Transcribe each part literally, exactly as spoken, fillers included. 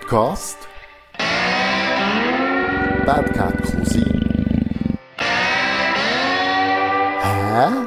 Podcast Bad Cat Cousin. Hä?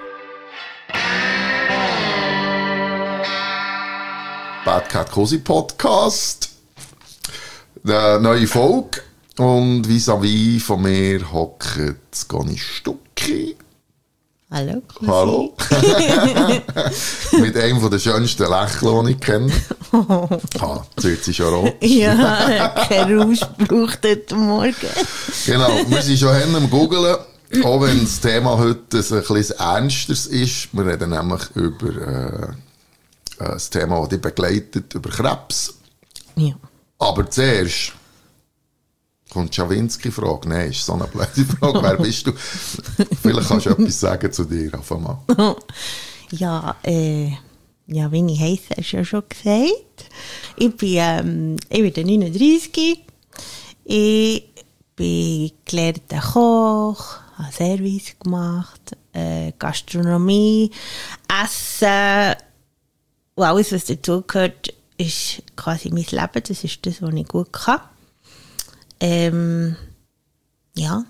Bad Cat Cousin Podcast. Eine neue Folge. Und vis-à-vis von mir hockt Conny Stucki. Hallo. Hallo. Mit einem der schönsten Lächeln, die ich kenne. Ah, jetzt wird sie schon rot. Ja, kein Ausspruch heute Morgen. Genau, wir sind schon hin am Googlen, auch wenn das Thema heute ein bisschen ernsteres ist. Wir reden nämlich über äh, das Thema, das dich begleitet, über Krebs. Ja. Aber zuerst kommt die Schawinski-Frage. Nein, ist so eine blöde Frage. Wer bist du? Vielleicht kannst du etwas sagen zu dir. Auf einmal. Ja, äh, ja, wie ich heisse, hast du ja schon gesagt. Ich bin, ähm, ich bin neununddreissig. Ich bin gelernter Koch, habe Service gemacht, äh, Gastronomie, Essen und alles, was dazugehört, ist quasi mein Leben. Das ist das, was ich gut kann. Ähm, ja.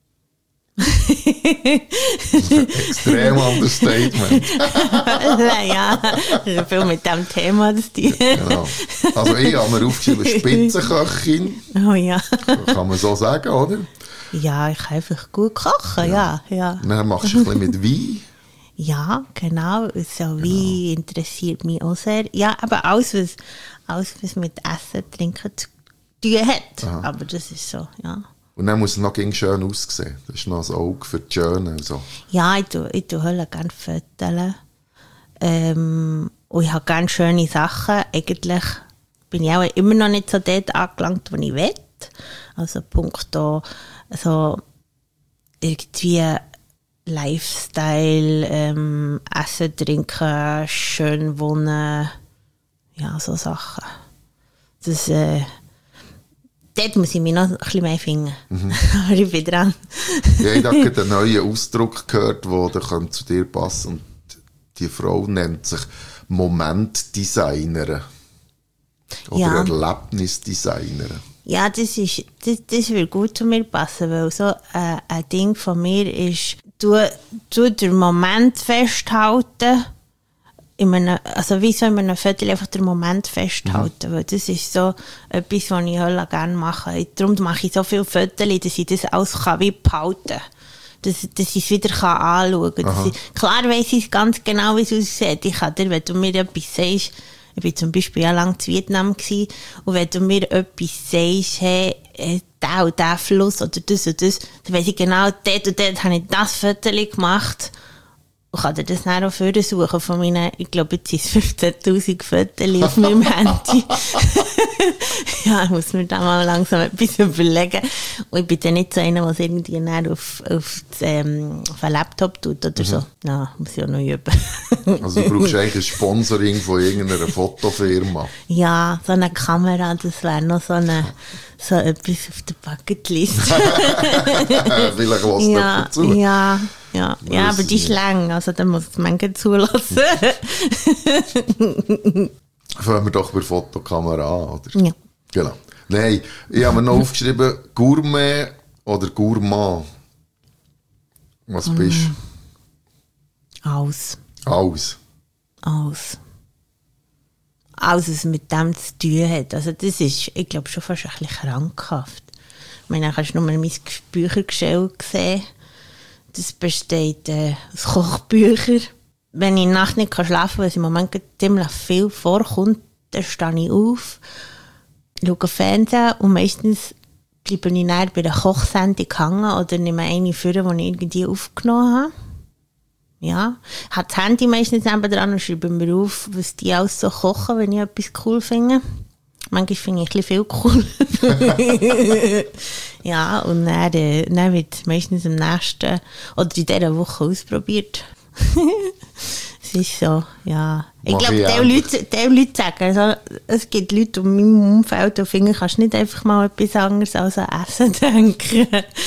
Extrem Understatement. Ja, das ist viel mit dem Thema, das die. Genau. Also ich habe mir aufgeschrieben, Spitzenköchin. Oh ja. Kann man so sagen, oder? Ja, ich kann einfach gut kochen, ja. ja, ja. Dann machst du ein bisschen mit Wein. Ja, genau. So Wein genau. Interessiert mich auch sehr. Ja, aber alles, was, alles, was mit Essen, Trinken zu tun hat. Aha. Aber das ist so, ja. Und dann muss es noch schön aussehen. Das ist noch ein Auge für die Schönen. So. Ja, ich tue, ich tue halt gerne Fotos. Ähm, und ich habe ganz schöne Sachen. Eigentlich bin ich auch immer noch nicht so dort angelangt, wo ich will. Also punkto so irgendwie Lifestyle, ähm, Essen, Trinken, schön wohnen. Ja, so Sachen. Das äh, dort muss ich mich noch ein bisschen mehr finden. Mhm. Aber ich bin dran. Ja, ich habe gerade einen neuen Ausdruck gehört, der zu dir passt. Und die Frau nennt sich Momentdesignerin. Oder ja. Erlebnisdesignerin. Ja, das, ist, das, das würde gut zu mir passen, weil so äh, ein Ding von mir ist, du, du den Moment festhalten. In einem, also wie so in einem Viertel einfach den Moment festhalten, mhm. weil das ist so etwas, was ich halt gerne mache. Darum mache ich so viele Viertel, dass ich das alles kann wie behalten kann. Dass, dass ich es wieder kann anschauen kann. Klar weiss ich ganz genau, wie es aussieht. Ich kann dir, wenn du mir etwas sagst, ich war zum Beispiel ja lange in Vietnam gewesen, und wenn du mir etwas sagst, hey, der und der Fluss oder das und das, dann weiss ich genau, dort und dort habe ich das Viertel gemacht. Ich kann dir das dann auch vorsuchen von meinen, ich glaube, jetzt sind es fünfzehntausend Fotos auf meinem Handy. Ja, ich muss mir da mal langsam etwas überlegen. Und ich bin dann nicht so einer, der es irgendwie auf, auf, das, ähm, auf einen Laptop tut oder mhm. so. Ja, muss ich auch noch üben. Also du brauchst eigentlich ein Sponsoring von irgendeiner Fotofirma. Ja, so eine Kamera, das wäre noch so, eine, so etwas auf der Bucketlist. Vielleicht lässt ja, dazu. Ja. Ja, ja, aber die ist lang, also da muss man zulassen. Fangen wir doch bei der Fotokamera an, oder? Ja. Genau. Nein, ich habe mir noch aufgeschrieben, Gourmet oder Gourmand. Was bist du? Alles. Alles. Alles. Alles, was mit dem zu tun hat. Also das ist, ich glaube, schon fast ein bisschen krankhaft. Ich meine, hast du nur mein Büchergestell gesehen. Das besteht äh, aus Kochbüchern. Wenn ich nachts nicht schlafen kann, weil es im Moment ziemlich viel vorkommt, dann stehe ich auf, schaue Fernsehen und meistens bleibe ich näher bei der Kochsendung hängen oder nehme eine vor, die ich irgendwie aufgenommen habe. Ja, ich habe das Handy meistens nebenan und schreibe mir auf, was die alles so kochen, wenn ich etwas cool finde. Manchmal finde ich ein bisschen viel cool. Ja, und dann, äh, dann wird es meistens am nächsten oder in dieser Woche ausprobiert. Es ist so, ja. Ich Mach glaube, ich die auch. Leute, die Leute sagen, also, es gibt Leute in meinem Umfeld, die finden, kannst du nicht einfach mal etwas anderes als an Essen denken.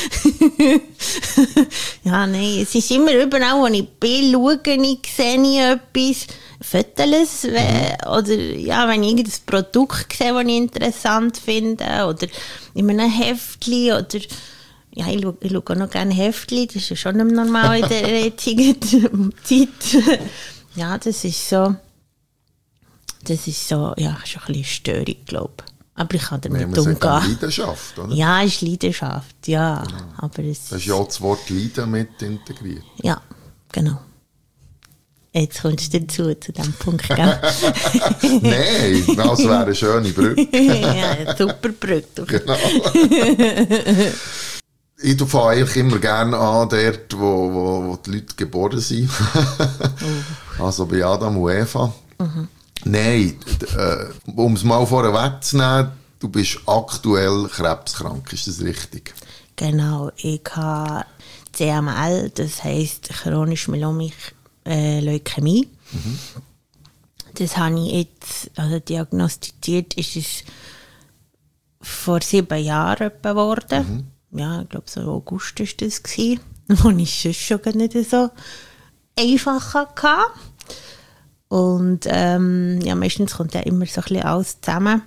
Ja, nein, es ist immer überall, wo ich bin, schaue ich, sehe ich etwas, Fotos, mhm. oder ja, wenn ich irgendein Produkt sehe, das ich interessant finde, oder in einem Heftchen, oder ja, ich schaue, ich schaue auch noch gerne Heftchen, das ist ja schon nicht normal in der jetzigen Zeit. Ja, das ist so, das ist so, ja, schon ein bisschen Störung, glaube ich. Aber ich kann damit umgehen. Leidenschaft, oder? Ja, es ist Leidenschaft, ja. Genau. Aber es das ist ja auch das Wort Leiden mit integriert. Ja, genau. Jetzt kommst du dazu, zu diesem Punkt, gell? Nein, das wäre eine schöne Brücke. Ja, eine super Brücke. Genau. Ich fange eigentlich immer gerne an, dort, wo, wo, wo die Leute geboren sind. uh. Also bei Adam und Eva. Uh-huh. Nein, äh, um es mal vorher wegzunehmen, du bist aktuell krebskrank, ist das richtig? Genau, ich habe C M L, das heisst chronisch myelomische äh, Leukämie. Mhm. Das habe ich jetzt, also diagnostiziert ist es vor sieben Jahren etwa geworden. Mhm. Ja, ich glaube, so im August war das, wo ich es schon gar nicht so einfach hatte. Und ähm, ja, meistens kommt ja immer so ein bisschen alles zusammen.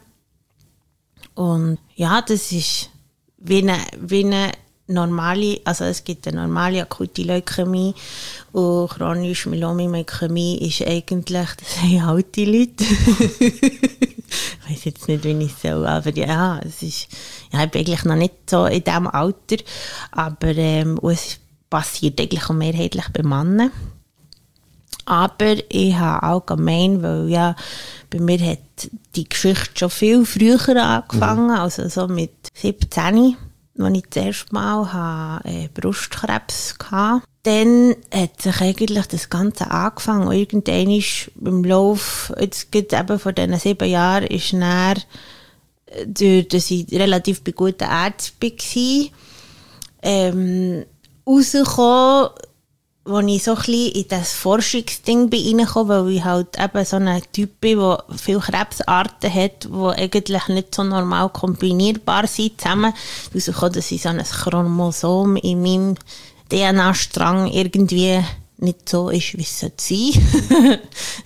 Und ja, das ist wie eine, wie eine normale, also es gibt eine normale akute Leukämie und chronische Myelomenleukämie ist eigentlich, das haben alte Leute. Ich weiss jetzt nicht, wie ich es soll, aber ja, es ist, ja, ich bin eigentlich noch nicht so in diesem Alter, aber ähm, es passiert eigentlich auch mehrheitlich bei Männern. Aber ich habe allgemein, weil ja, bei mir hat die Geschichte schon viel früher angefangen, mhm. also so mit siebzehn, als ich das erste Mal hatte, äh, Brustkrebs hatte. Dann hat sich eigentlich das Ganze angefangen. Und irgendwann ist im Lauf, jetzt geht eben vor diesen sieben Jahren, ist dann, durch, dass ich relativ bei guten Ärzten war, ähm, rausgekommen, wo ich so ein bisschen in das Forschungsding bin reingekommen, weil ich halt eben so ein Typ bin, der viele Krebsarten hat, die eigentlich nicht so normal kombinierbar sind zusammen. Rausgekommen, dass ich so ein Chromosom in meinem D N A-Strang irgendwie nicht so ist, wie es sein sollte.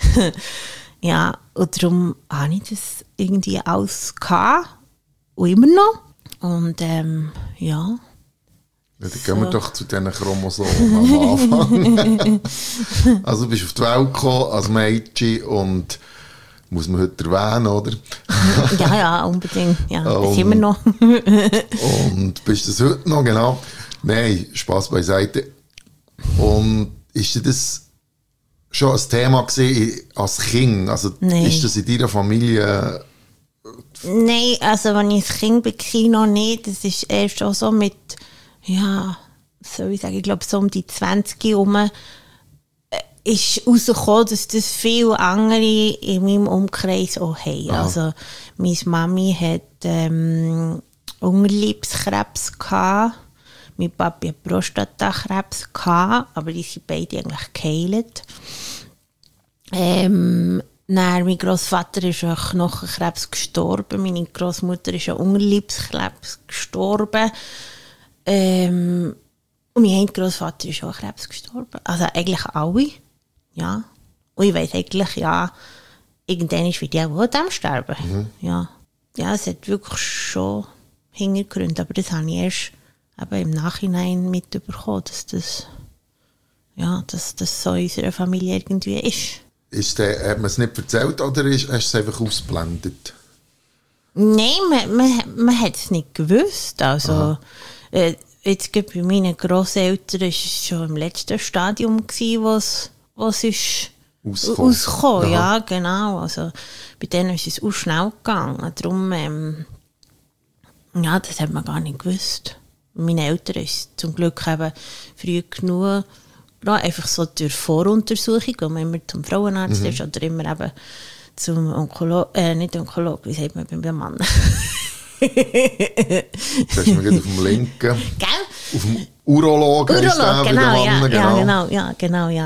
Ja, und darum habe ich das irgendwie alles gehabt. Und immer noch. Und ähm, ja. Ja, dann gehen wir doch zu diesen Chromosomen am Anfang. Also du bist auf die Welt gekommen als Mädchen und muss man heute erwähnen, oder? Ja, ja, unbedingt. Ja, das sind wir noch. Und bist das heute noch, genau. Nein, Spass beiseite. Und ist dir das schon ein Thema gewesen als Kind? Also Nein. Ist das in deiner Familie? Nein, also wenn ich als Kind war, noch nicht. Das ist erst auch so mit, ja, soll ich sagen, ich glaube so um die zwanzig herum äh, ist rausgekommen, dass das viele andere in meinem Umkreis auch haben. Aha. Also meine Mami hat ähm, Unterleibskrebs gehabt. Mein Papi hat Prostatakrebs gehabt, aber die sind beide eigentlich geheilt. Ähm, dann, mein Grossvater ist an Knochenkrebs gestorben, meine Grossmutter ist an Unterleibskrebs gestorben. Ähm, und mein Grossvater ist auch an Krebs gestorben. Also eigentlich alle. Ja. Und ich weiss eigentlich, ja, irgendwann wird ja auch an dem sterben. Mhm. Ja. Ja, es hat wirklich schon Hintergründe, aber das habe ich erst eben im Nachhinein mitbekommen, dass das, ja, dass das so in unserer Familie irgendwie ist. Ist der, hat man es nicht erzählt oder ist, hast du es einfach ausgeblendet? Nein, man, man, man hat es nicht gewusst. Also, äh, jetzt bei meinen Grosseltern war es schon im letzten Stadium, wo es ist rausgekommen. Ja, genau. Also, bei denen ist es auch schnell gegangen. Darum, ähm, ja, das hat man gar nicht gewusst. Meine Eltern ist zum Glück eben früh genug, einfach so durch Voruntersuchung, wo man immer zum Frauenarzt mhm. ist oder immer eben zum Onkologen, äh, nicht Onkologen, wie sagt man beim Mann? Das hast du mir gerade auf dem linken. Gell? Auf dem Urologen. Urolog, ist der genau, bei den ja, Mannen, genau. Ja, genau, ja, genau, ja.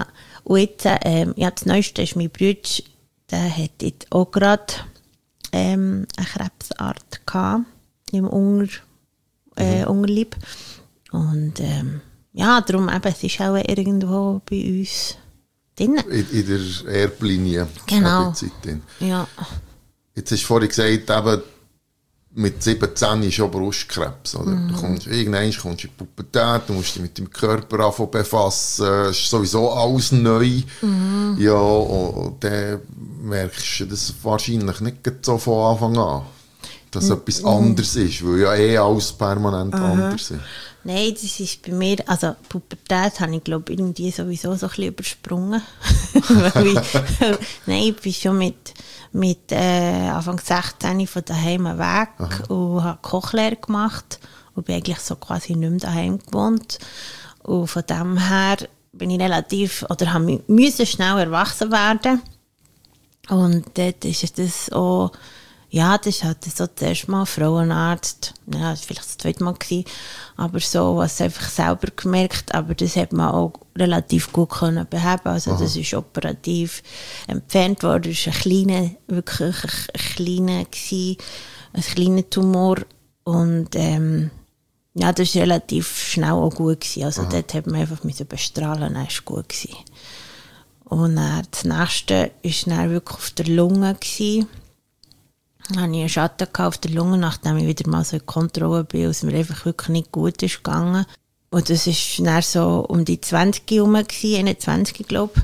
Und jetzt, ähm, ja, das Neueste ist mein Bruder, der hat jetzt auch gerade ähm, eine Krebsart gehabt, im Unger, äh, mhm. Unterleib. Und ähm, ja, darum eben, es ist auch irgendwo bei uns drin. In, in der Erblinie. Genau. Ja. Jetzt hast du vorhin gesagt, eben, mit siebzehn ist schon Brustkrebs. Oder? Mhm. Du kommst, irgendwann kommst du in die Pubertät, du musst dich mit deinem Körper anfangen befassen, es ist sowieso alles neu. Mhm. Ja, und dann merkst du das wahrscheinlich nicht so von Anfang an, dass mhm. etwas anderes ist, weil ja eh alles permanent mhm. anders ist. Nein, das ist bei mir, also Pubertät habe ich glaube irgendwie sowieso so ein bisschen übersprungen. Weil ich, nein, ich bin schon mit, mit äh, Anfang sechzehn von daheim weg Aha. und habe Kochlehre gemacht und bin eigentlich so quasi nicht mehr daheim gewohnt. Und von dem her bin ich relativ, oder habe müssen schnell erwachsen werden. Und dort ist das auch, ja, das war so das erste Mal Frauenarzt, ja, das war vielleicht das zweite Mal gewesen, aber so, was einfach selber gemerkt, aber das hat man auch relativ gut können beheben, also Aha. das ist operativ entfernt worden, das war ein kleiner, wirklich ein, ein kleiner gewesen, ein kleiner Tumor und ähm, ja, das war relativ schnell auch gut gewesen, also Aha. dort hat man einfach mit bestrahlen, das war gut gewesen. Und dann, das nächste war dann wirklich auf der Lunge gewesen. Dann hatte ich einen Schatten auf der Lunge, nachdem ich wieder mal so in Kontrolle bin, was mir einfach wirklich nicht gut ist gegangen. Und das war dann so um die zwanzig herum, einundzwanzig, glaube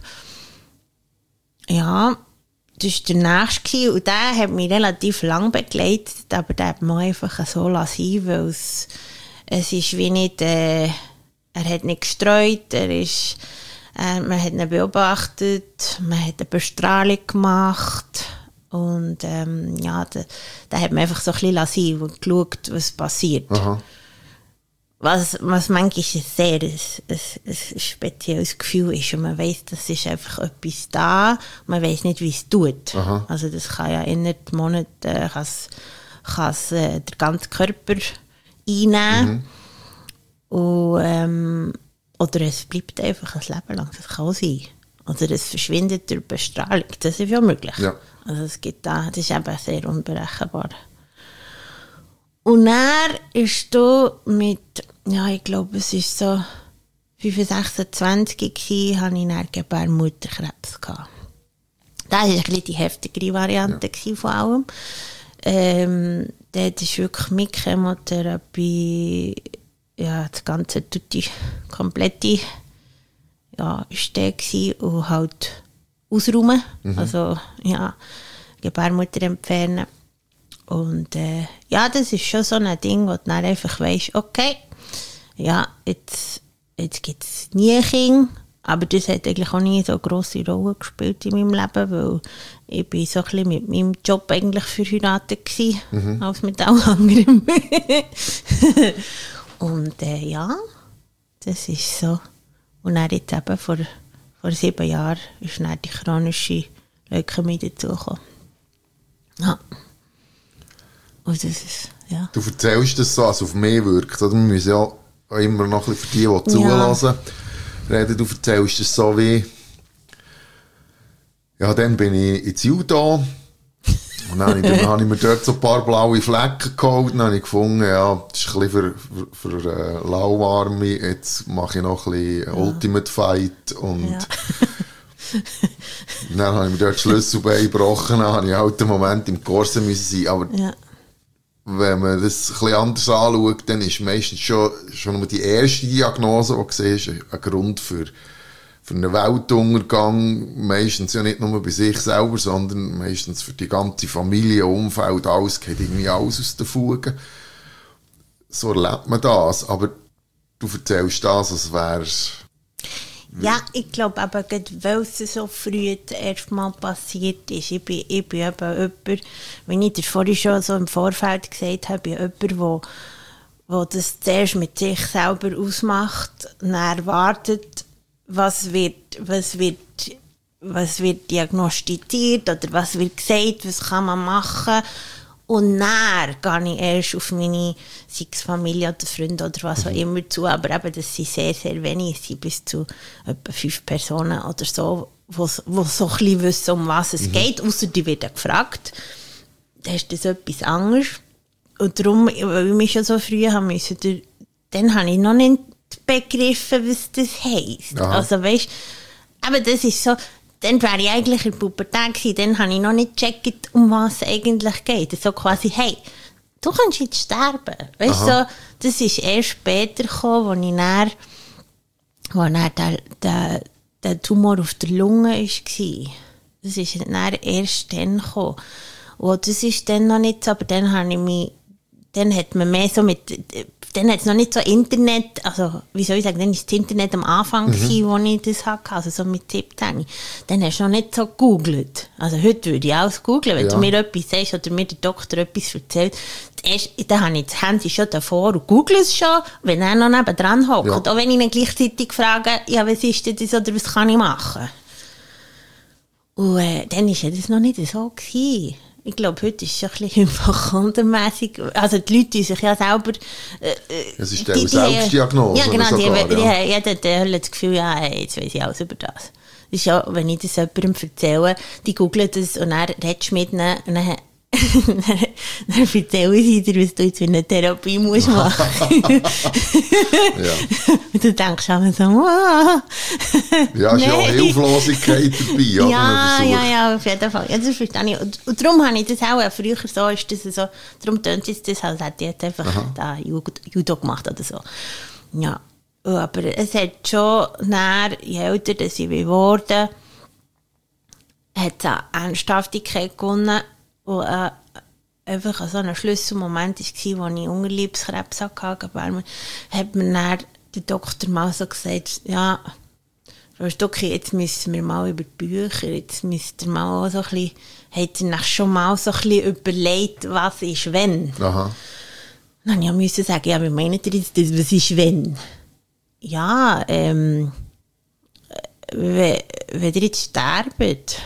ich. Ja, das war der nächste und der hat mich relativ lang begleitet, aber der hat mich einfach so lassen, weil es, es ist wie nicht, äh, er hat nicht gestreut, er ist, äh, man hat ihn beobachtet, man hat eine Bestrahlung gemacht. Und ähm, ja, da, da hat man einfach so ein bisschen lassen und geschaut, was passiert. Aha. Was, was manchmal ein sehr ein, ein, ein spezielles Gefühl ist. Und man weiss, das ist einfach etwas da, man weiss nicht, wie es tut. Aha. Also das kann ja innerhalb Monaten äh, kann's, kann's, äh, den ganzen Körper einnehmen. Mhm. Und, ähm, oder es bleibt einfach ein Leben lang, das kann auch sein. Oder es verschwindet durch Bestrahlung, das ist ja möglich. Ja. Also es gibt da, das ist eben sehr unberechenbar. Und er ist da mit, ja, ich glaube, es ist so fünfundsechzig, sechsundzwanzig gewesen, hatte ich dann Gebärmutterkrebs gehabt. Das war ein bisschen die heftigere Variante ja. von allem. Ähm, dort ist wirklich mit Chemotherapie, ja, das ganze, die komplette, ja, ist der gewesen und halt ausräumen, mhm. also ja, Gebärmutter entfernen. Und äh, ja, das ist schon so ein Ding, wo du dann einfach weisst, okay, ja, jetzt, jetzt gibt es nie ein Kind, aber das hat eigentlich auch nie so eine grosse Rolle gespielt in meinem Leben, weil ich bin so ein bisschen mit meinem Job eigentlich verheiratet gewesen, mhm. als mit allem anderen. Und äh, ja, das ist so. Und dann jetzt eben vor Vor sieben Jahren ist dann die chronische Leukämie dazugekommen. Ja. Und das ist, ja. Du erzählst das so, als auf mich wirkt. Oder? Wir müssen ja auch immer noch ein bisschen für die, die zulassen, ja. reden. Du erzählst das so wie, ja, dann bin ich ins Judo. Und dann, dann habe ich mir dort so ein paar blaue Flecken geholt. Dann habe ich gefunden, ja, das ist ein bisschen für, für, für äh, lauwarme. Jetzt mache ich noch ein bisschen ja. Ultimate Fight. Und ja. dann habe ich mir dort die Schlüsselbein gebrochen. Dann habe ich halt einen Moment im Korsen müssen sein. Aber ja. wenn man das ein bisschen anders anschaut, dann ist meistens schon, schon nur die erste Diagnose, die du siehst, ein Grund für für einen Weltuntergang, meistens ja nicht nur bei sich selber, sondern meistens für die ganze Familie, Umfeld, alles geht irgendwie alles aus den Fugen. So erlebt man das, aber du erzählst das, als wäre es... Ja, ich glaube aber, weil es so früh das erste Mal passiert ist. Ich bin, ich bin eben jemand, wie ich dir vorhin schon so im Vorfeld gesagt habe, jemand, der wo das zuerst mit sich selber ausmacht und erwartet, was wird, was wird, was wird diagnostiziert oder was wird gesagt, was kann man machen. Und dann gehe ich erst auf meine, sei es Familie oder Freunde oder was auch immer zu, aber eben, das sind sehr, sehr wenig, es sind bis zu etwa fünf Personen oder so, die so ein bisschen wissen, um was es mhm. geht, ausser die werden gefragt. Dann ist das etwas anderes. Und darum, weil ich mich schon so früh haben müssen, dann habe ich noch nicht begriffen, was das heisst. Aha. Also weißt, aber das ist so, dann wäre ich eigentlich in der Pubertät gewesen, dann habe ich noch nicht gecheckt, um was es eigentlich geht. So quasi, hey, du kannst jetzt sterben. Weißt du, so, das ist erst später gekommen, als ich dann, wo dann der, der, der Tumor auf der Lunge war. Das ist dann erst dann gekommen. Und das ist dann noch nicht so, aber dann habe ich mich, dann hat man mehr so mit, dann hat es noch nicht so Internet, also wie soll ich sagen, dann war das Internet am Anfang, mhm. gewesen, wo ich das hatte, also so mit siebzehn. Dann hast du noch nicht so gegoogelt. Also heute würde ich alles googeln, wenn ja. du mir etwas sagst oder mir der Doktor etwas erzählt. Erst, dann habe ich das Handy schon davor und google es schon, wenn er noch nebendran hockt. Ja. Auch wenn ich ihn gleichzeitig frage, ja, was ist denn das oder was kann ich machen? Und äh, dann war das noch nicht so gewesen. Ich glaube, heute ist es ein bisschen hypochondermässig. Also die Leute, die sich ja selber... Äh, es ist eine Selbstdiagnose. Ja, genau. Sogar, die, ja. die, jeder der hat das Gefühl, ja, hey, jetzt weiss ich alles über das. Das ist ja, wenn ich das jemandem erzähle, die googeln das und dann redest du mit ihnen und dann, dann, dann erzählen sie dir, was du jetzt für eine Therapie musst machen. Ja. Und du denkst auch so, wow. Ja, es ist ja Hilflosigkeit dabei. Ja, ja, ja, auf jeden Fall. Ja, das verstehe ich. Und, und darum habe ich das auch, früher so, ist das so, darum tönt es das, als hätte ich jetzt einfach Aha. da Judo gemacht oder so. Ja, aber es hat schon, näher, je älter das ich geworden, hat es auch Ernsthaftigkeit gewonnen, wo äh, einfach so ein Schlüsselmoment war, wo ich Unterleibskrebs hatte, hat mir dann der Doktor mal so gesagt, ja, Frau Stucki, jetzt müssen wir mal über die Bücher, jetzt müsst ihr mal auch so ein bisschen, habt ihr schon mal so ein bisschen überlegt, was ist wenn? Aha. Dann musste ich sagen, ja, wie meint ihr jetzt das, was ist wenn? Ja, ähm, wenn, wenn ihr jetzt sterbt.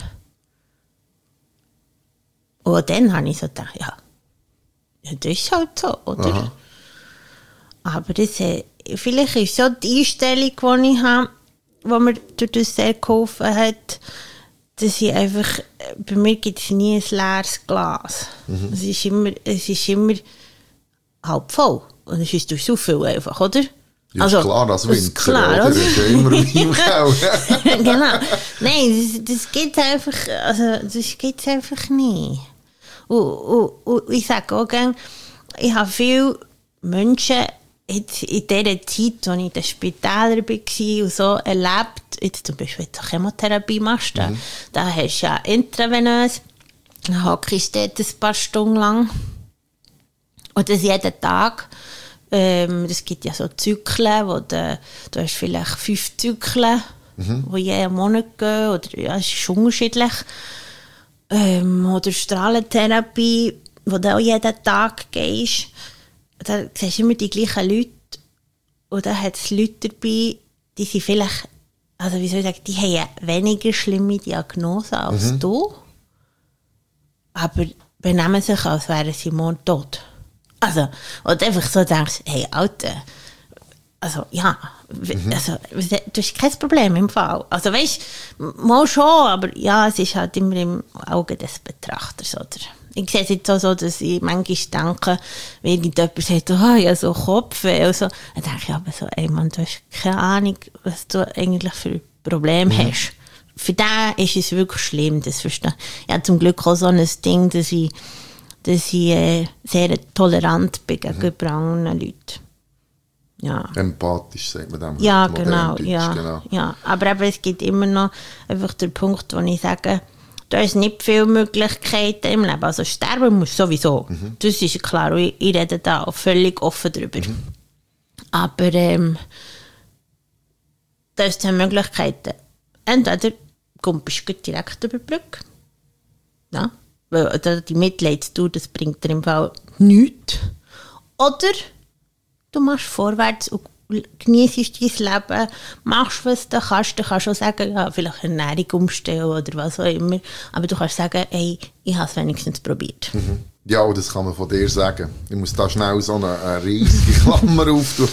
Und dann habe ich so gedacht, ja, ja das ist halt so, oder? Aha. Aber das, äh, vielleicht ist so die Einstellung, die ich habe, die mir durch das sehr geholfen hat, dass ich einfach, bei mir gibt es nie ein leeres Glas. Mhm. Es ist immer, es ist immer halb voll. Und es ist durch so viel einfach, oder? Ja, also, ist klar, das Winzer, klar, oder? Das ist ja immer im Keller. Genau. Nein, das, das gibt es einfach, also, das gibt's einfach nie. Und, und, und ich sage auch gerne, ich habe viele Menschen jetzt in dieser Zeit, als ich in den Spitälern war und so erlebt, jetzt zum Beispiel wenn du Chemotherapie machst, mhm. da hast du ja intravenös, dann hockst du dort ein paar Stunden lang und das jeden Tag. Ähm, es gibt ja so Zyklen, wo du, du hast vielleicht fünf Zyklen, mhm. die jeden Monat gehen, oder ja, es ist unterschiedlich. Ähm, oder Strahlentherapie, wo du auch jeden Tag gehst. Da siehst du immer die gleichen Leute. Und da hat es Leute dabei, die sind vielleicht, also wie soll ich sagen, die haben eine weniger schlimme Diagnose als mhm. du. Aber benehmen sich, als wären sie morgen tot. Also, und einfach so denkst, hey, Alter, also, ja, mhm. also, du hast kein Problem im Fall. Also, weißt du, mal schon, aber ja, es ist halt immer im Auge des Betrachters, oder? Ich sehe es jetzt auch so, dass ich manchmal denke, wenn irgendjemand sagt, oh, ja, so Kopfweh, und so, dann denke ich aber so, ey, Mann, du hast keine Ahnung, was du eigentlich für Probleme mhm. hast. Für den ist es wirklich schlimm, das verstehe ich. Ich habe zum Glück auch so ein Ding, dass ich, dass ich äh, sehr tolerant bin gegenüber mhm. anderen Leuten. Ja. Empathisch, sagt man dem. Ja, genau, ja, genau. Ja. Aber eben, es gibt immer noch einfach den Punkt, wo ich sage, du hast nicht viele Möglichkeiten im Leben. Also sterben musst du sowieso. Mhm. Das ist klar. Ich, ich rede da auch völlig offen drüber. Mhm. Aber ähm, da hast du Möglichkeiten. Entweder kommst du direkt über die Brücke. Ja. Weil die Mitleidstour, das bringt dir im Fall nichts. Oder du machst vorwärts und genießt dein Leben, machst, was du kannst. Du kannst auch sagen, ja, vielleicht Ernährung umstellen oder was auch immer. Aber du kannst sagen, ey, ich habe es wenigstens probiert. Mhm. Ja, das kann man von dir sagen. Ich muss da schnell so eine, eine riesige Klammer auftun.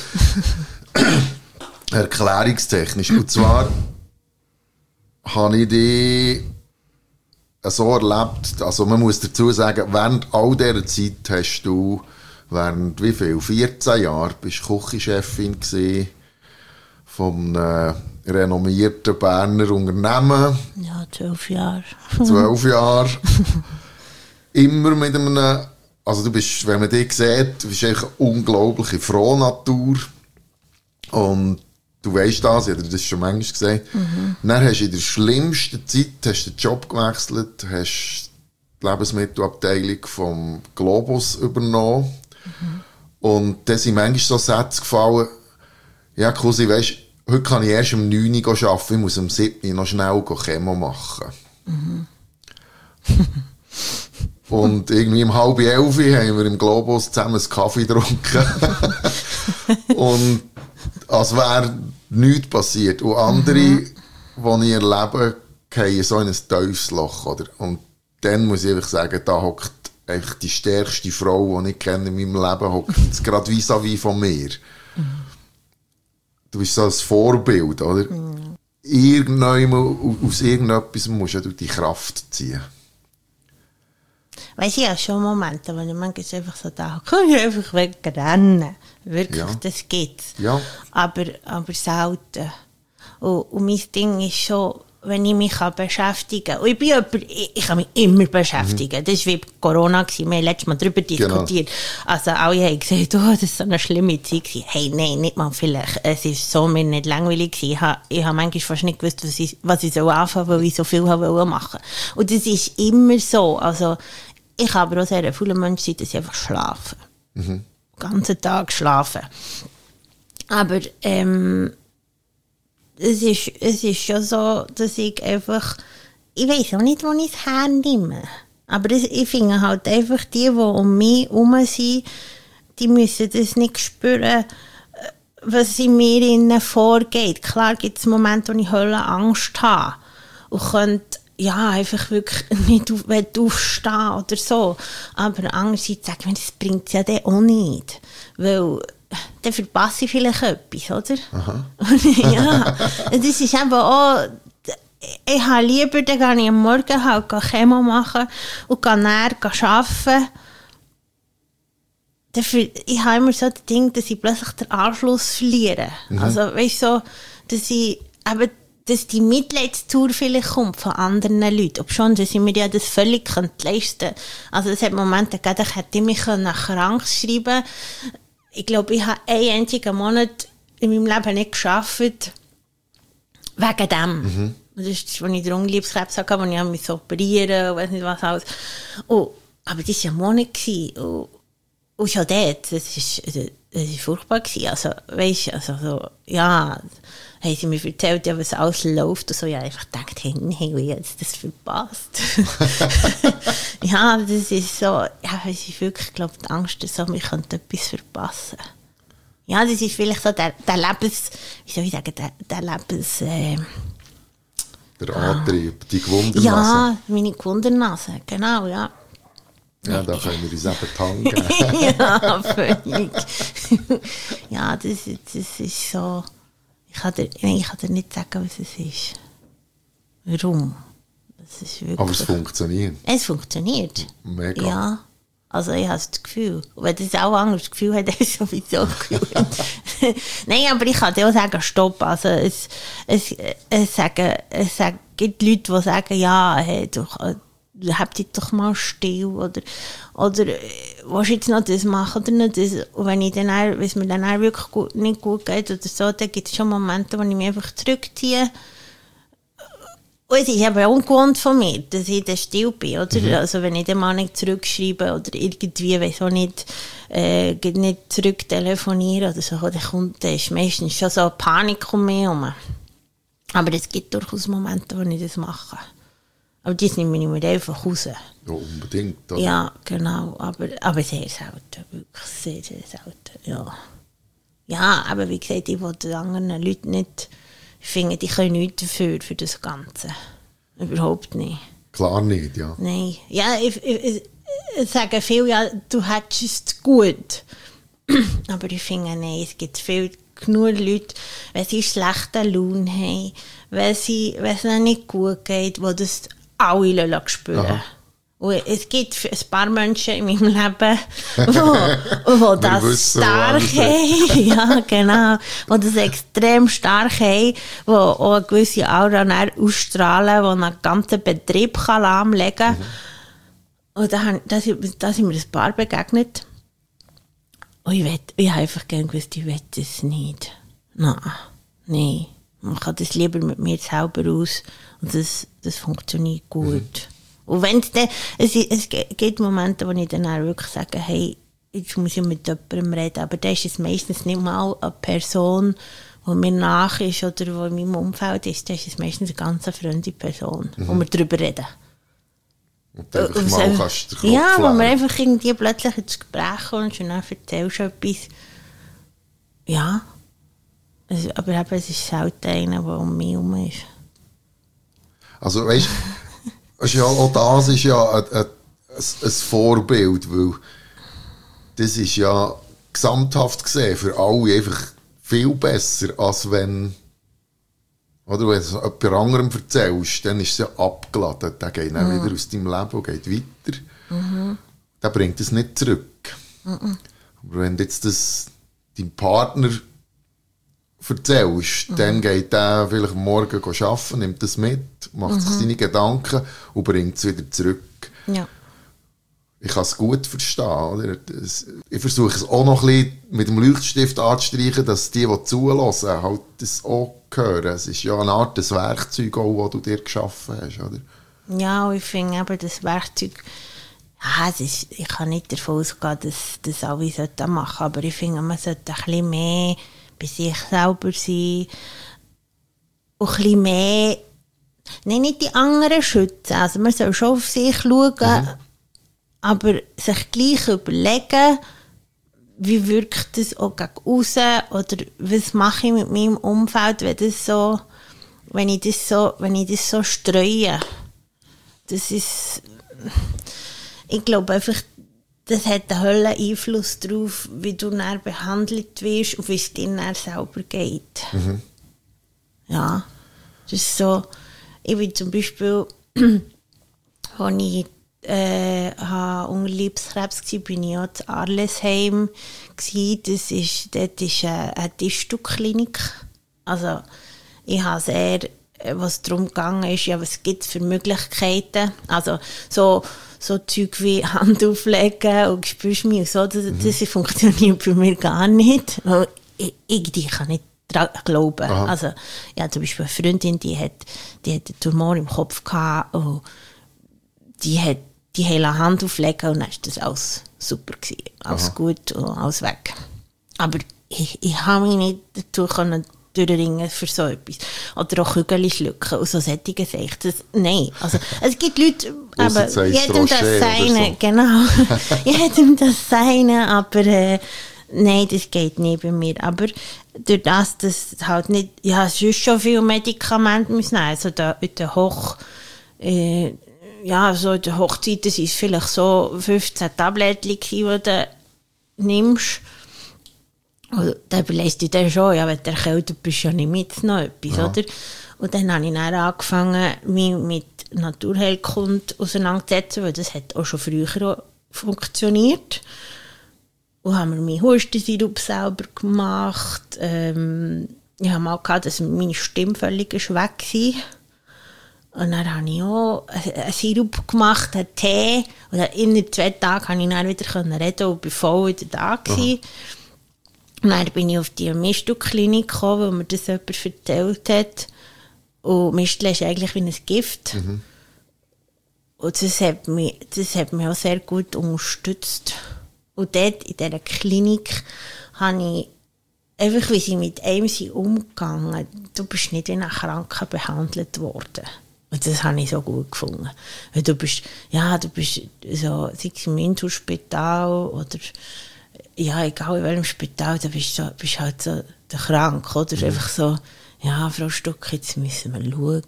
Erklärungstechnisch. Und zwar habe ich die so erlebt, also man muss dazu sagen, während all dieser Zeit hast du, während wie viel, vierzehn Jahre, bist du Küchenchefin gewesen von einem renommierten Berner Unternehmen. Ja, zwölf Jahre. Zwölf Jahre. Immer mit einem, also du bist, wenn man dich sieht, du bist echt eine unglaubliche Frohnatur. Und du weisst das, ich habe dir das schon manchmal gesagt. Mhm. Dann hast du in der schlimmsten Zeit hast du den Job gewechselt, hast die Lebensmittelabteilung vom Globus übernommen. Mhm. Und dann sind manchmal so Sätze gefallen, ja, Cousin, weisst, heute kann ich erst um neun Uhr arbeiten, ich muss um sieben Uhr noch schnell Chemo machen. Mhm. Und irgendwie um halb elf haben wir im Globus zusammen einen Kaffee getrunken. Und als wäre nichts passiert. Und andere, mhm. die ich erlebe, fallen so in ein tiefes Loch. Oder? Und dann muss ich einfach sagen, da hockt eigentlich die stärkste Frau, die ich kenne in meinem Leben, hockt gerade vis-à-vis von mir. Mhm. Du bist so ein Vorbild, oder? Mhm. Irgendwann, aus irgendetwas musst du die Kraft ziehen. Weißt du, ich habe schon Momente, wo ich manchmal einfach so da kann ich einfach wegrennen. Wirklich, ja. Das gibt's. Ja. Aber, aber selten. Und, und mein Ding ist schon, wenn ich mich beschäftigen kann. Und ich bin jemand, ich, ich kann mich immer beschäftigen. Mhm. Das war wie Corona, wir haben letztes Mal darüber diskutiert. Genau. Also alle haben gesagt, oh, das war so eine schlimme Zeit. Hey, nein, nicht mal vielleicht. Es war so mir nicht langweilig. Ich habe, ich habe manchmal fast nicht gewusst, was ich, was ich so anfangen soll, weil ich so viel machen wollte. Und das ist immer so. Also, ich kann aber auch sehr viele Menschen sein, dass sie einfach schlafen. Mhm. Den ganzen Tag schlafen. Aber ähm, es, ist, es ist schon so, dass ich einfach, ich weiss auch nicht, wo ich es hernehme. Aber das, ich finde halt einfach, die, die um mich herum sind, die müssen das nicht spüren, was in mir innen vorgeht. Klar gibt es Momente, wo ich Höllenangst habe und könnte ja, einfach wirklich nicht auf, aufstehen oder so. Aber andererseits sagt man, das bringt es ja dann auch nicht. Weil dann verpasse ich vielleicht etwas, oder? Aha. Ja, das ist eben auch, ich habe lieber, dann gehe ich am Morgen halt Chemo machen und gehe näher arbeiten. Dafür, ich habe immer so das Ding, dass ich plötzlich den Anschluss verliere. Mhm. Also, weißt du, so, dass ich eben dass die Mitleidstour vielleicht kommt von anderen Leuten. Ob schon, dass ich mir ja das völlig leisten könnte. Also es hat Momente gegeben, ich hätte mich nach krank schreiben. Ich glaube, ich habe einen einzigen Monat in meinem Leben nicht gearbeitet. Wegen dem. Mhm. Das ist, als ich den Lungenliebskrebs hatte, als ich mich operieren musste, weiß nicht was alles. Oh, aber das war ja ein Monat. Und, und schon dort, das war das ist furchtbar. Also, weißt du, also, so, ja, haben sie mir erzählt, ja, was alles läuft und so. Ja, ich einfach gedacht, hey, nee, wie jetzt das verpasst. Ja, das ist so, ja, es ist wirklich, ich glaube, die Angst, so, wir könnten etwas verpassen. Ja, das ist vielleicht so der, der Lebens, wie soll ich sagen, der, der Lebens, äh, der Antrieb, ah, die Gewundernase. Ja, meine Gewundernase, genau, ja. Ja, da können wir uns eben die Hand geben. Ja, völlig. Ja, das, das ist so. Ich kann, dir, ich kann dir nicht sagen, was es ist. Warum? Das ist wirklich, aber es funktioniert. Es funktioniert. Mega. Ja. Also ich habe das Gefühl. Und wenn das auch ein anderes Gefühl hat, dann ist es sowieso Gefühl. Nein, aber ich kann dir auch sagen, stopp. Also es, es, es, sagen, es sagen, gibt Leute, die sagen, ja, hey, du, hab dich doch mal still. Oder, oder willst du jetzt noch das machen oder nicht das? Und wenn ich dann, wenn es mir dann auch wirklich gut, nicht gut geht oder so, dann gibt es schon Momente, wo ich mich einfach zurückziehe. Und es ist eben ungewohnt von mir, dass ich dann still bin, oder? Mhm. Also wenn ich den Mann nicht zurückschreibe oder irgendwie, weiss auch nicht, äh, nicht zurücktelefoniere oder so, dann kommt, dann ist meistens schon so eine Panik um mich herum. Aber es gibt durchaus Momente, wo ich das mache. Aber das nehme ich mir einfach raus. Ja, unbedingt. Oder? Ja, genau, aber, aber sehr selten, wirklich sehr, sehr selten, ja. ja, aber wie gesagt, ich will den anderen Leuten nicht, ich finde, die können nichts dafür, für das Ganze. Überhaupt nicht. Klar nicht, ja. Nein. Ja, ich, ich, ich sage viel, ja, du hättest es gut. Aber ich finde, nein, es gibt viel, genug Leute, wenn sie schlechte Laune haben, wenn, sie, wenn es ihnen nicht gut geht, die das alle spüren lassen. Und es gibt ein paar Menschen in meinem Leben, die das wissen, stark haben. Ja, genau. Die das extrem stark haben, die auch eine gewisse Aura ausstrahlen, die einen ganzen Betrieb lahmlegen kann. Mhm. Und da, da, da sind mir ein paar begegnet. Und ich, will, ich habe einfach gerne gewusst, ich will das nicht. Nein, nein. Man kann das lieber mit mir selber aus. Und das, das funktioniert gut. Mhm. Und wenn es dann, es, es gibt Momente, wo ich dann auch wirklich sage, hey, jetzt muss ich mit jemandem reden, aber dann ist es meistens nicht mal eine Person, die mir nach ist oder die in meinem Umfeld ist, dann ist es meistens eine ganz fremde Person, mhm. wo wir darüber reden. Und dann einfach mal kannst du den Kopf Ja, leeren. wo man einfach irgendwie plötzlich ins Gespräch kommt und dann erzählst du etwas. Ja, also, aber eben, es ist selten einer, der um mich herum ist. Also weißt du, ist ja, auch das ist ja ein, ein, ein Vorbild, weil das ist ja gesamthaft gesehen für alle einfach viel besser, als wenn, oder wenn du es jemand anderem erzählst, dann ist es ja abgeladen, der geht dann mhm. wieder aus deinem Leben und geht weiter. Mhm. Der bringt es nicht zurück. Mhm. Aber wenn du jetzt das deinem Partner erzählst, mhm. dann geht der vielleicht morgen arbeiten, nimmt das mit, macht mhm. sich seine Gedanken und bringt es wieder zurück. Ja. Ich kann es gut verstehen. Oder? Ich versuche es auch noch ein bisschen mit dem Leuchtstift anzustreichen, dass die, die zuhören, halt das auch hören. Es ist ja eine Art des Werkzeug, das du dir geschaffen hast. Oder? Ja, und ich finde eben, das Werkzeug, ja, es ist, ich kann nicht davon ausgehen, dass das alle machen sollten, aber ich finde, man sollte ein bisschen mehr bei sich selber sein und ein bisschen mehr, nein, nicht die anderen schützen. Also man soll schon auf sich schauen, mhm. aber sich gleich überlegen, wie wirkt das auch gegen aussen oder was mache ich mit meinem Umfeld, wenn, das so, wenn, ich, das so, wenn ich das so streue. Das ist, ich glaube einfach, das hat einen Hölle Einfluss darauf, wie du dann behandelt wirst und wie es dir dann selber geht. Mhm. Ja, das ist so, ich bin zum Beispiel, als ich äh, unter Leibskrebs war, bin ich auch in Arlesheim. Das ist, dort ist eine, eine Tischtuchklinik. Also ich habe sehr, was darum gegangen ist, ja, was gibt es für Möglichkeiten. Also so so Zeug wie Hand auflegen und spürst mich und so, das, mhm. das funktioniert bei mir gar nicht. Ich, ich kann nicht daran glauben. Aha. Also, ja, zum Beispiel eine Freundin, die hat, die hat einen Tumor im Kopf gehabt und die hat die hele Hand auflegen und dann war das alles super gewesen. Alles Aha. gut und alles weg. Aber ich, ich habe mich nicht dazu können durchringen für so etwas. Oder auch Kügel schlucken und so sättigen sich das. Nein, also es gibt Leute, aber jedem das seine, so. Genau, jedem das seine, aber äh, nein, das geht nicht bei mir. Aber durch das, dass halt nicht, ja, es ist schon viel Medikamente müssen nehmen. Also da, in der Hoch, äh, ja, so in der Hochzeit, das ist vielleicht so fünfzehn Tabletten, die du nimmst. Und dann überlegst du dir schon, ja, wenn du erkältet bist, ja nicht mit noch etwas, ja. Oder? Und dann habe ich dann angefangen, mich mit Naturheilkunde auseinanderzusetzen, weil das hat auch schon früher funktioniert. Und haben wir meinen Hustensirup selber gemacht. Ähm, ich habe mal gehabt, dass meine Stimme völlig weg war. Und dann habe ich auch einen Sirup gemacht, einen Tee. Und in zwei Tagen konnte ich dann wieder reden und bin voll wieder da gewesen. Und dann bin ich auf die Mistelklinik gekommen, wo mir das jemand erzählt hat. Und Mistel ist eigentlich wie ein Gift. Mhm. Und das hat, mich, das hat mich auch sehr gut unterstützt. Und dort in dieser Klinik habe ich einfach, wie sie mit einem sind umgegangen. Du bist nicht wie ein Kranker behandelt worden. Und das habe ich so gut gefunden. Weil du bist, ja, du bist so, sei es im Inselspital oder ja, egal in welchem Spital, da bist du bist halt so der krank, oder? Mhm. Einfach so, ja, Frau Stuck, jetzt müssen wir schauen.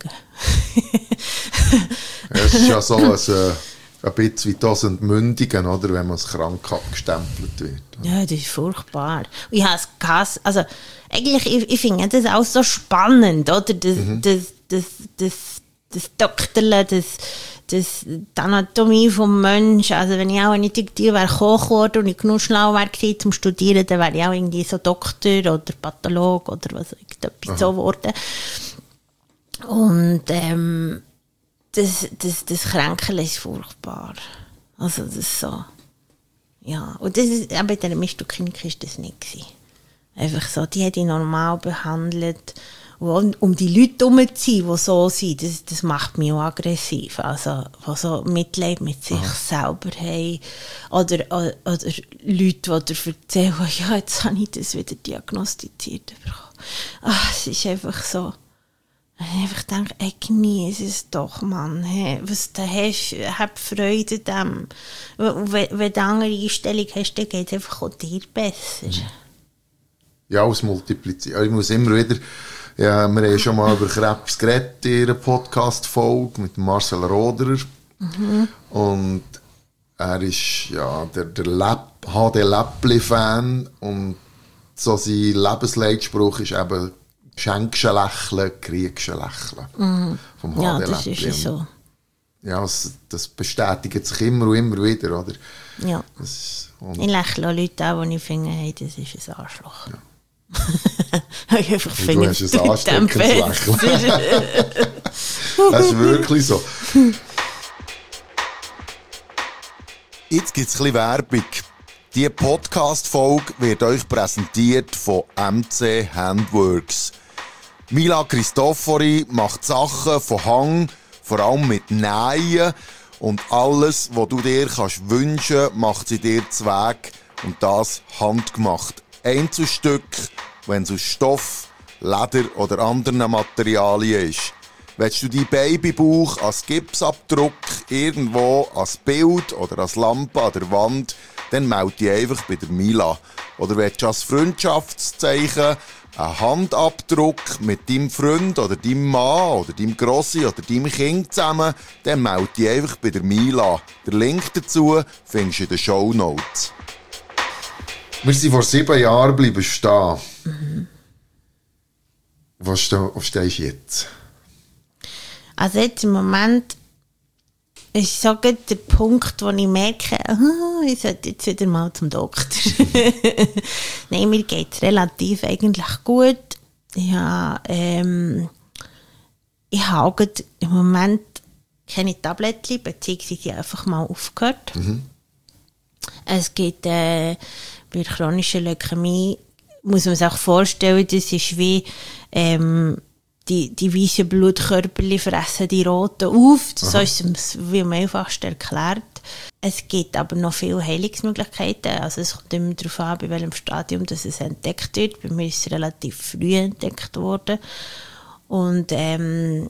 Ja, es ist ja so ein, äh, ein bisschen wie das Entmündigen, oder, wenn man als krank abgestempelt wird. Ja, das ist furchtbar. Und ich habe es gehasst. Also, eigentlich, ich, ich finde das auch so spannend, oder? Das, mhm. das, das, das, das Doktorle, das, das, die Anatomie des Menschen. Also, wenn ich auch nicht irgendwie wäre Koch geworden und ich genug schlau wäre zum Studieren, dann wäre ich auch irgendwie so Doktor oder Pathologe oder was, irgendetwas so geworden. Und, ähm, das, das, das Kränkeln ist furchtbar. Also, das ist so. Ja, und das ist, aber bei der Mistelklinik war das nicht gewesen. Einfach so, die hat ihn normal behandelt. Und um die Leute herum zu sein, die so sind, das, das macht mich auch aggressiv. Also, die so Mitleid mit sich Aha. selber haben. Oder, oder, oder Leute, die dir erzählen, ja, jetzt habe ich das wieder diagnostiziert bekommen. Ach, es ist einfach so. Ich einfach denke, ey, genieße es doch, Mann. Hey, was du hast, hab Freude an dem. Wenn, wenn du eine andere Einstellung hast, dann geht es einfach auch dir besser. Ja, aus Multiplizieren. Ich muss immer wieder, ja, wir haben schon mal über Krebs geredet in einer Podcast-Folge mit Marcel Roderer. Mhm. Und er ist ja der, der Lab, H D Läppli-Fan und so sein Lebensleitspruch ist eben «Schenkst ein Lächeln, kriegst ein Lächeln». Mhm. Vom H D ja, Läppli. Das ist so. Ja, das, das bestätigt sich immer und immer wieder, oder? Ja. Das, ich lächle auch Leute an, die ich finde, hey, das ist ein Arschloch. Ja. Ich einfach finde, du hast ein ansteckendes Lächeln. Das ist wirklich so. Jetzt gibt es ein bisschen Werbung. Diese Podcast-Folge wird euch präsentiert von M C Handworks. Mila Cristofori macht Sachen von Hang, vor allem mit Nähen. Und alles, was du dir kannst wünschen, macht sie dir zu Weg. Und das handgemacht. Einzelstück, wenn es aus Stoff, Leder oder anderen Materialien ist. Willst du deinen Babybauch als Gipsabdruck irgendwo als Bild oder als Lampe an der Wand, dann melde dich einfach bei der Mila. Oder willst du als Freundschaftszeichen einen Handabdruck mit deinem Freund oder deinem Mann oder deinem Grossi oder deinem Kind zusammen, dann melde dich einfach bei der Mila. Der Link dazu findest du in den Shownotes. Wir sind vor sieben Jahren bleiben stehen. Mhm. Was stehst du jetzt? Also jetzt im Moment ist so der Punkt, wo ich merke, oh, ich sollte jetzt wieder mal zum Doktor. Nein, mir geht es relativ eigentlich gut. Ich habe, ähm, ich habe im Moment keine Tabletten, beziehungsweise einfach mal aufgehört. Mhm. Es gibt äh, bei chronischer Leukämie, muss man sich auch vorstellen, das ist wie ähm, die, die weißen Blutkörperchen fressen die roten auf. So Aha. ist es wie am einfachsten erklärt. Es gibt aber noch viele Heilungsmöglichkeiten. Also es kommt immer darauf an, bei welchem Stadium das es entdeckt wird. Bei mir ist es relativ früh entdeckt worden. Und ähm,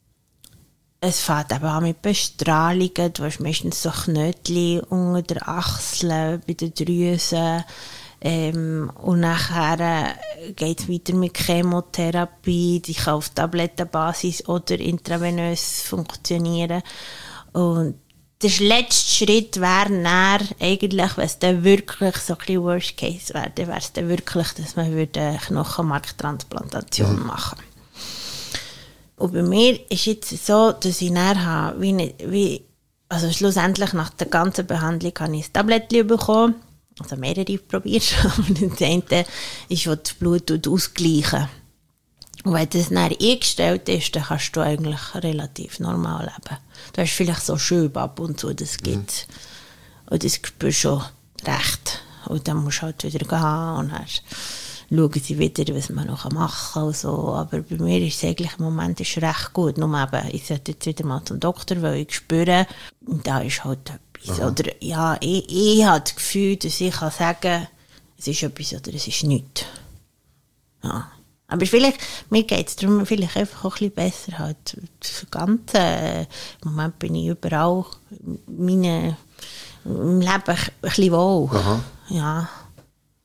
es fängt eben an mit Bestrahlungen. Du hast meistens so Knötchen unter der Achsel, bei den Drüsen. Ähm, und nachher äh, geht es weiter mit Chemotherapie. Die kann auf Tablettenbasis oder intravenös funktionieren. Und der letzte Schritt wäre dann eigentlich, wenn es dann wirklich so ein bisschen Worst Case wäre, dann wäre es dann wirklich, dass man eine Knochenmarktransplantation mhm. machen würde. Und bei mir ist jetzt so, dass ich dann habe, wie, nicht, wie also schlussendlich nach der ganzen Behandlung habe ich ein Tablettchen bekommen. Also mehrere probiert. Das eine ist, was das Blut ausgleichen. Und wenn das dann eingestellt ist, dann kannst du eigentlich relativ normal leben. Du hast vielleicht so Schübe ab und zu, das gibt mhm. Und das spürst du schon recht. Und dann musst du halt wieder gehen und dann schauen sie wieder, was man noch machen kann. Und so. Aber bei mir ist es eigentlich im Moment ist recht gut. Nur eben, ich sollte jetzt wieder mal zum Doktor, weil ich spüre, und da ist halt etwas. Aha. Oder ja, ich, ich habe das Gefühl, dass ich kann sagen, es ist etwas oder es ist nichts. Ja. Aber vielleicht, mir geht es darum vielleicht einfach auch ein bisschen besser. Halt. Das Ganze, äh, im Moment bin ich überall meine, im Leben ein bisschen wohl. Aha. Ja.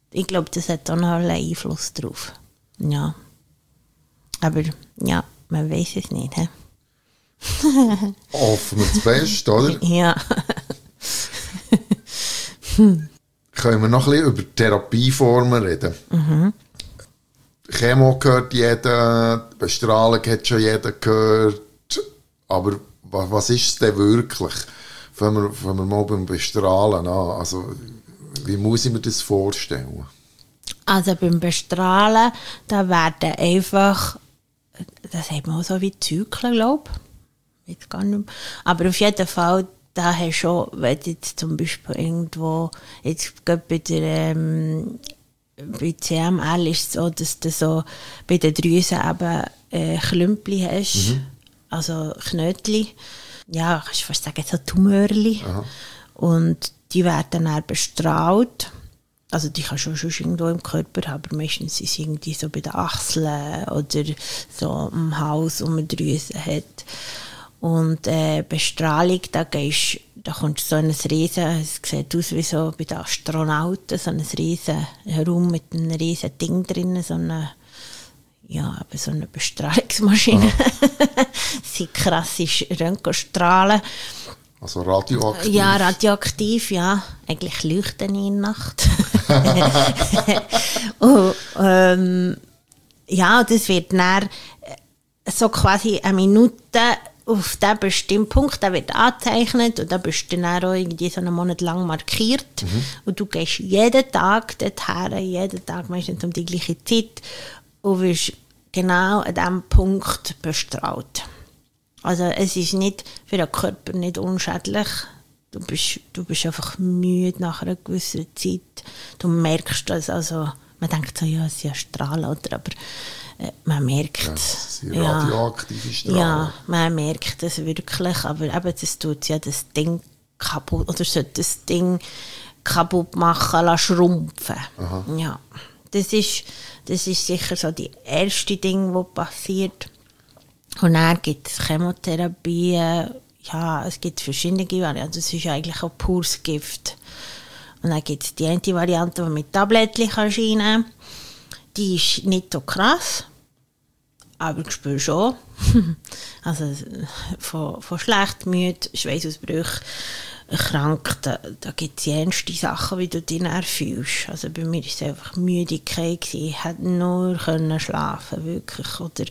ich glaube, das hat auch noch einen Einfluss drauf. Ja. Aber ja, man weiß es nicht. He? Hoffen wir das Beste, oder? Ja. hm. Können wir noch ein bisschen über Therapieformen reden? Mhm. Chemo gehört jeder, Bestrahlung hat schon jeder gehört. Aber was ist es denn wirklich? Fangen wir, fangen wir mal beim Bestrahlen an. Also, wie muss ich mir das vorstellen? Also beim Bestrahlen, da werden einfach, das hat man auch so wie Zyklen, glaube ich. Jetzt gar nicht mehr. Aber auf jeden Fall, da hast du schon, wenn du jetzt zum Beispiel irgendwo, jetzt gerade bei der, ähm, bei C M L ist es so, dass du so bei den Drüsen eben äh, Klümpli hast, mhm. also Knötli. Ja, kannst du fast sagen, so Tumörli. Aha. Und die werden dann bestrahlt. Also die kannst du schon irgendwo im Körper haben, aber meistens sind sie irgendwie so bei den Achseln oder so im Hals, wo man Drüsen hat. Und äh, Bestrahlung, da gehst, da kommst du so ein riesen, es sieht aus wie so bei den Astronauten, so ein riesen Raum mit einem riesen Ding drin, so eine, ja, so eine Bestrahlungsmaschine. Das sind krasse Röntgenstrahlen. Also radioaktiv? Ja, radioaktiv, ja. Eigentlich leuchten in der Nacht. Und, ähm, ja, das wird dann so quasi eine Minute auf diesen bestimmten Punkt, der wird angezeichnet und da bist du dann auch irgendwie so einen Monat lang markiert. Mhm. Und du gehst jeden Tag dorthin, jeden Tag meistens um die gleiche Zeit und wirst genau an diesem Punkt bestrahlt. Also es ist nicht für den Körper nicht unschädlich. Du bist, du bist einfach müde nach einer gewissen Zeit. Du merkst das, also man denkt so, ja, es ist ja Strahlen, oder? Aber äh, man merkt... Ja, es sind radioaktive Strahlen. Ja, man merkt das wirklich, aber eben, das tut ja das Ding kaputt, oder sollte das Ding kaputt machen, lassen, schrumpfen. Aha. Ja, das ist, das ist sicher so die erste Ding, was passiert. Und dann gibt es Chemotherapien, ja, es gibt verschiedene Varianten, das ist eigentlich auch pures Gift. Und dann gibt es die eine Variante, die man mit Tablettchen reinnehmen kann. Die ist nicht so krass, aber du spürst schon. Also von, von schlecht, müde, Schweißausbrüche, krank, da, da gibt es die ernsten Sachen, wie du dich dann fühlst. Also bei mir war es einfach Müdigkeit, ich konnte nur schlafen, wirklich. Oder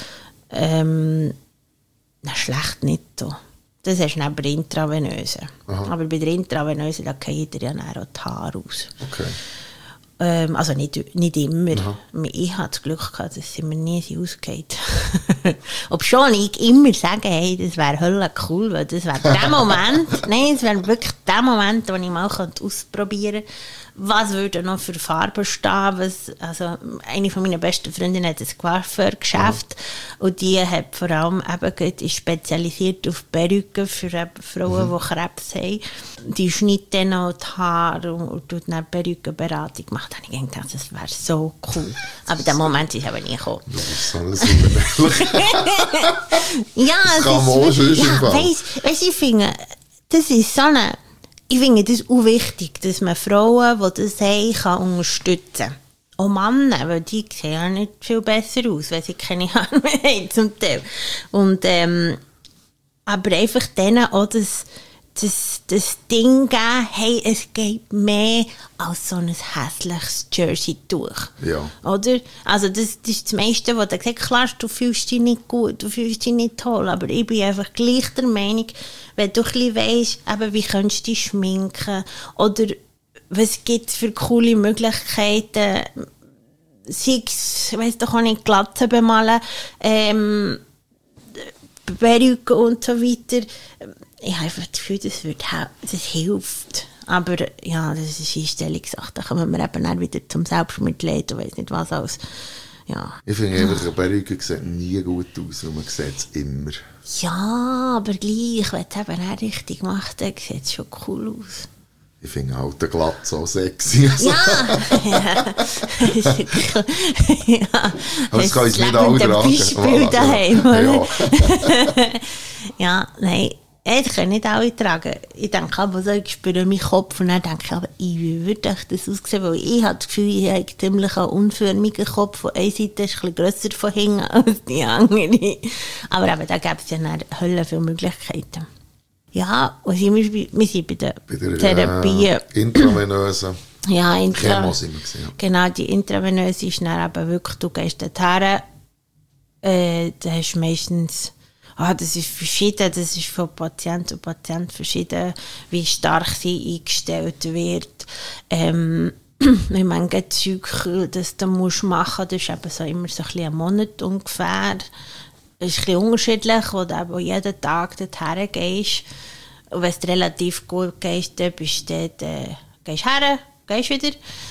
ähm, na, schlecht nicht so. Das hast du dann bei der Intravenösen. Aha. Aber bei der Intravenösen, da fallen dir ja dann auch die Haare aus. Okay. Ähm, also nicht, nicht immer. Aha. Ich hatte das Glück gehabt, dass sie mir nie ausgeht. Obschon ich immer sage, hey, das wäre hölle cool, weil das wäre der Moment, nein, es wäre wirklich der Moment, wo ich mal ausprobieren könnte, was würde noch für Farben stehen. Was, also eine von meinen besten Freundinnen hat ein Coiffeur-Geschäft mhm. und die hat vor allem eben, ist spezialisiert auf Perücken für Frauen, mhm. die Krebs haben. Die schneidet dann auch die Haare und, und tut dann Perückenberatung machen. Da habe ich gedacht, das wäre so cool. Aber der Moment ist aber nie gekommen. Du bist so eine super Ja, das kann man auch schon ja, weißt, weißt, ich finde, das ist so eine... Ich finde das auch wichtig, dass man Frauen, die das haben, kann unterstützen kann. Auch Männer, weil die sehen ja nicht viel besser aus, weil sie keine Haare mehr haben zum Teil. Und, ähm, aber einfach denen auch das, das, das Ding geben, hey, es geht mehr als so ein hässliches Jersey-Tuch. Ja. Oder? Also das, das ist das meiste, was du sagst, klar, du fühlst dich nicht gut, du fühlst dich nicht toll, aber ich bin einfach gleich der Meinung, wenn du ein bisschen weisst, eben, wie kannst du dich schminken oder was gibt es für coole Möglichkeiten, sei es, ich weiss doch auch nicht, Glatze bemalen, ähm, Perücke und so weiter. Ich habe einfach das Gefühl, das, wird, das hilft. Aber ja, das ist Einstellungssache. Da kommen wir eben auch wieder zum Selbstmitleid und weiss nicht was alles. Ja. Ich finde einfach, eine Perücke sieht nie gut aus, und man sieht es immer. Ja, aber gleich, wenn du es eben auch richtig machst, dann sieht es schon cool aus. Ich finde auch den Glatz so sexy. Also. Ja! ja. ja. Aber das kann ich nicht alle tragen. Beispiel daheim. Ja. Ja, nein. Ja, das können nicht alle tragen. Ich denke aber so, ich spüre meinen Kopf und dann denke ich, aber wie würde das aussehen? Weil ich habe das Gefühl, ich habe ziemlich einen unförmigen Kopf. Von einer Seite ist ein bisschen grösser von hinten als die andere. Aber eben, da gäbe es ja dann Hölle viele Möglichkeiten. Ja, und sind wir, wir sind bei der, bei der Therapie. Äh, intravenösen ja, intra, Chemo sind wir gewesen, ja. Genau, die intravenöse ist dann eben wirklich, du gehst dorthin, äh, da hast du meistens... Ah, das ist verschieden, das ist von Patient zu Patient verschieden, wie stark sie eingestellt wird. Ähm, wie manche Zeug, das du musst machen, das ist eben so immer so ein bisschen ein Monat ungefähr. Das ist ein bisschen unterschiedlich, wo du eben jeden Tag dorthin gehst. Und wenn es relativ gut geht, dann bist du dort, äh, gehst her, gehst wieder.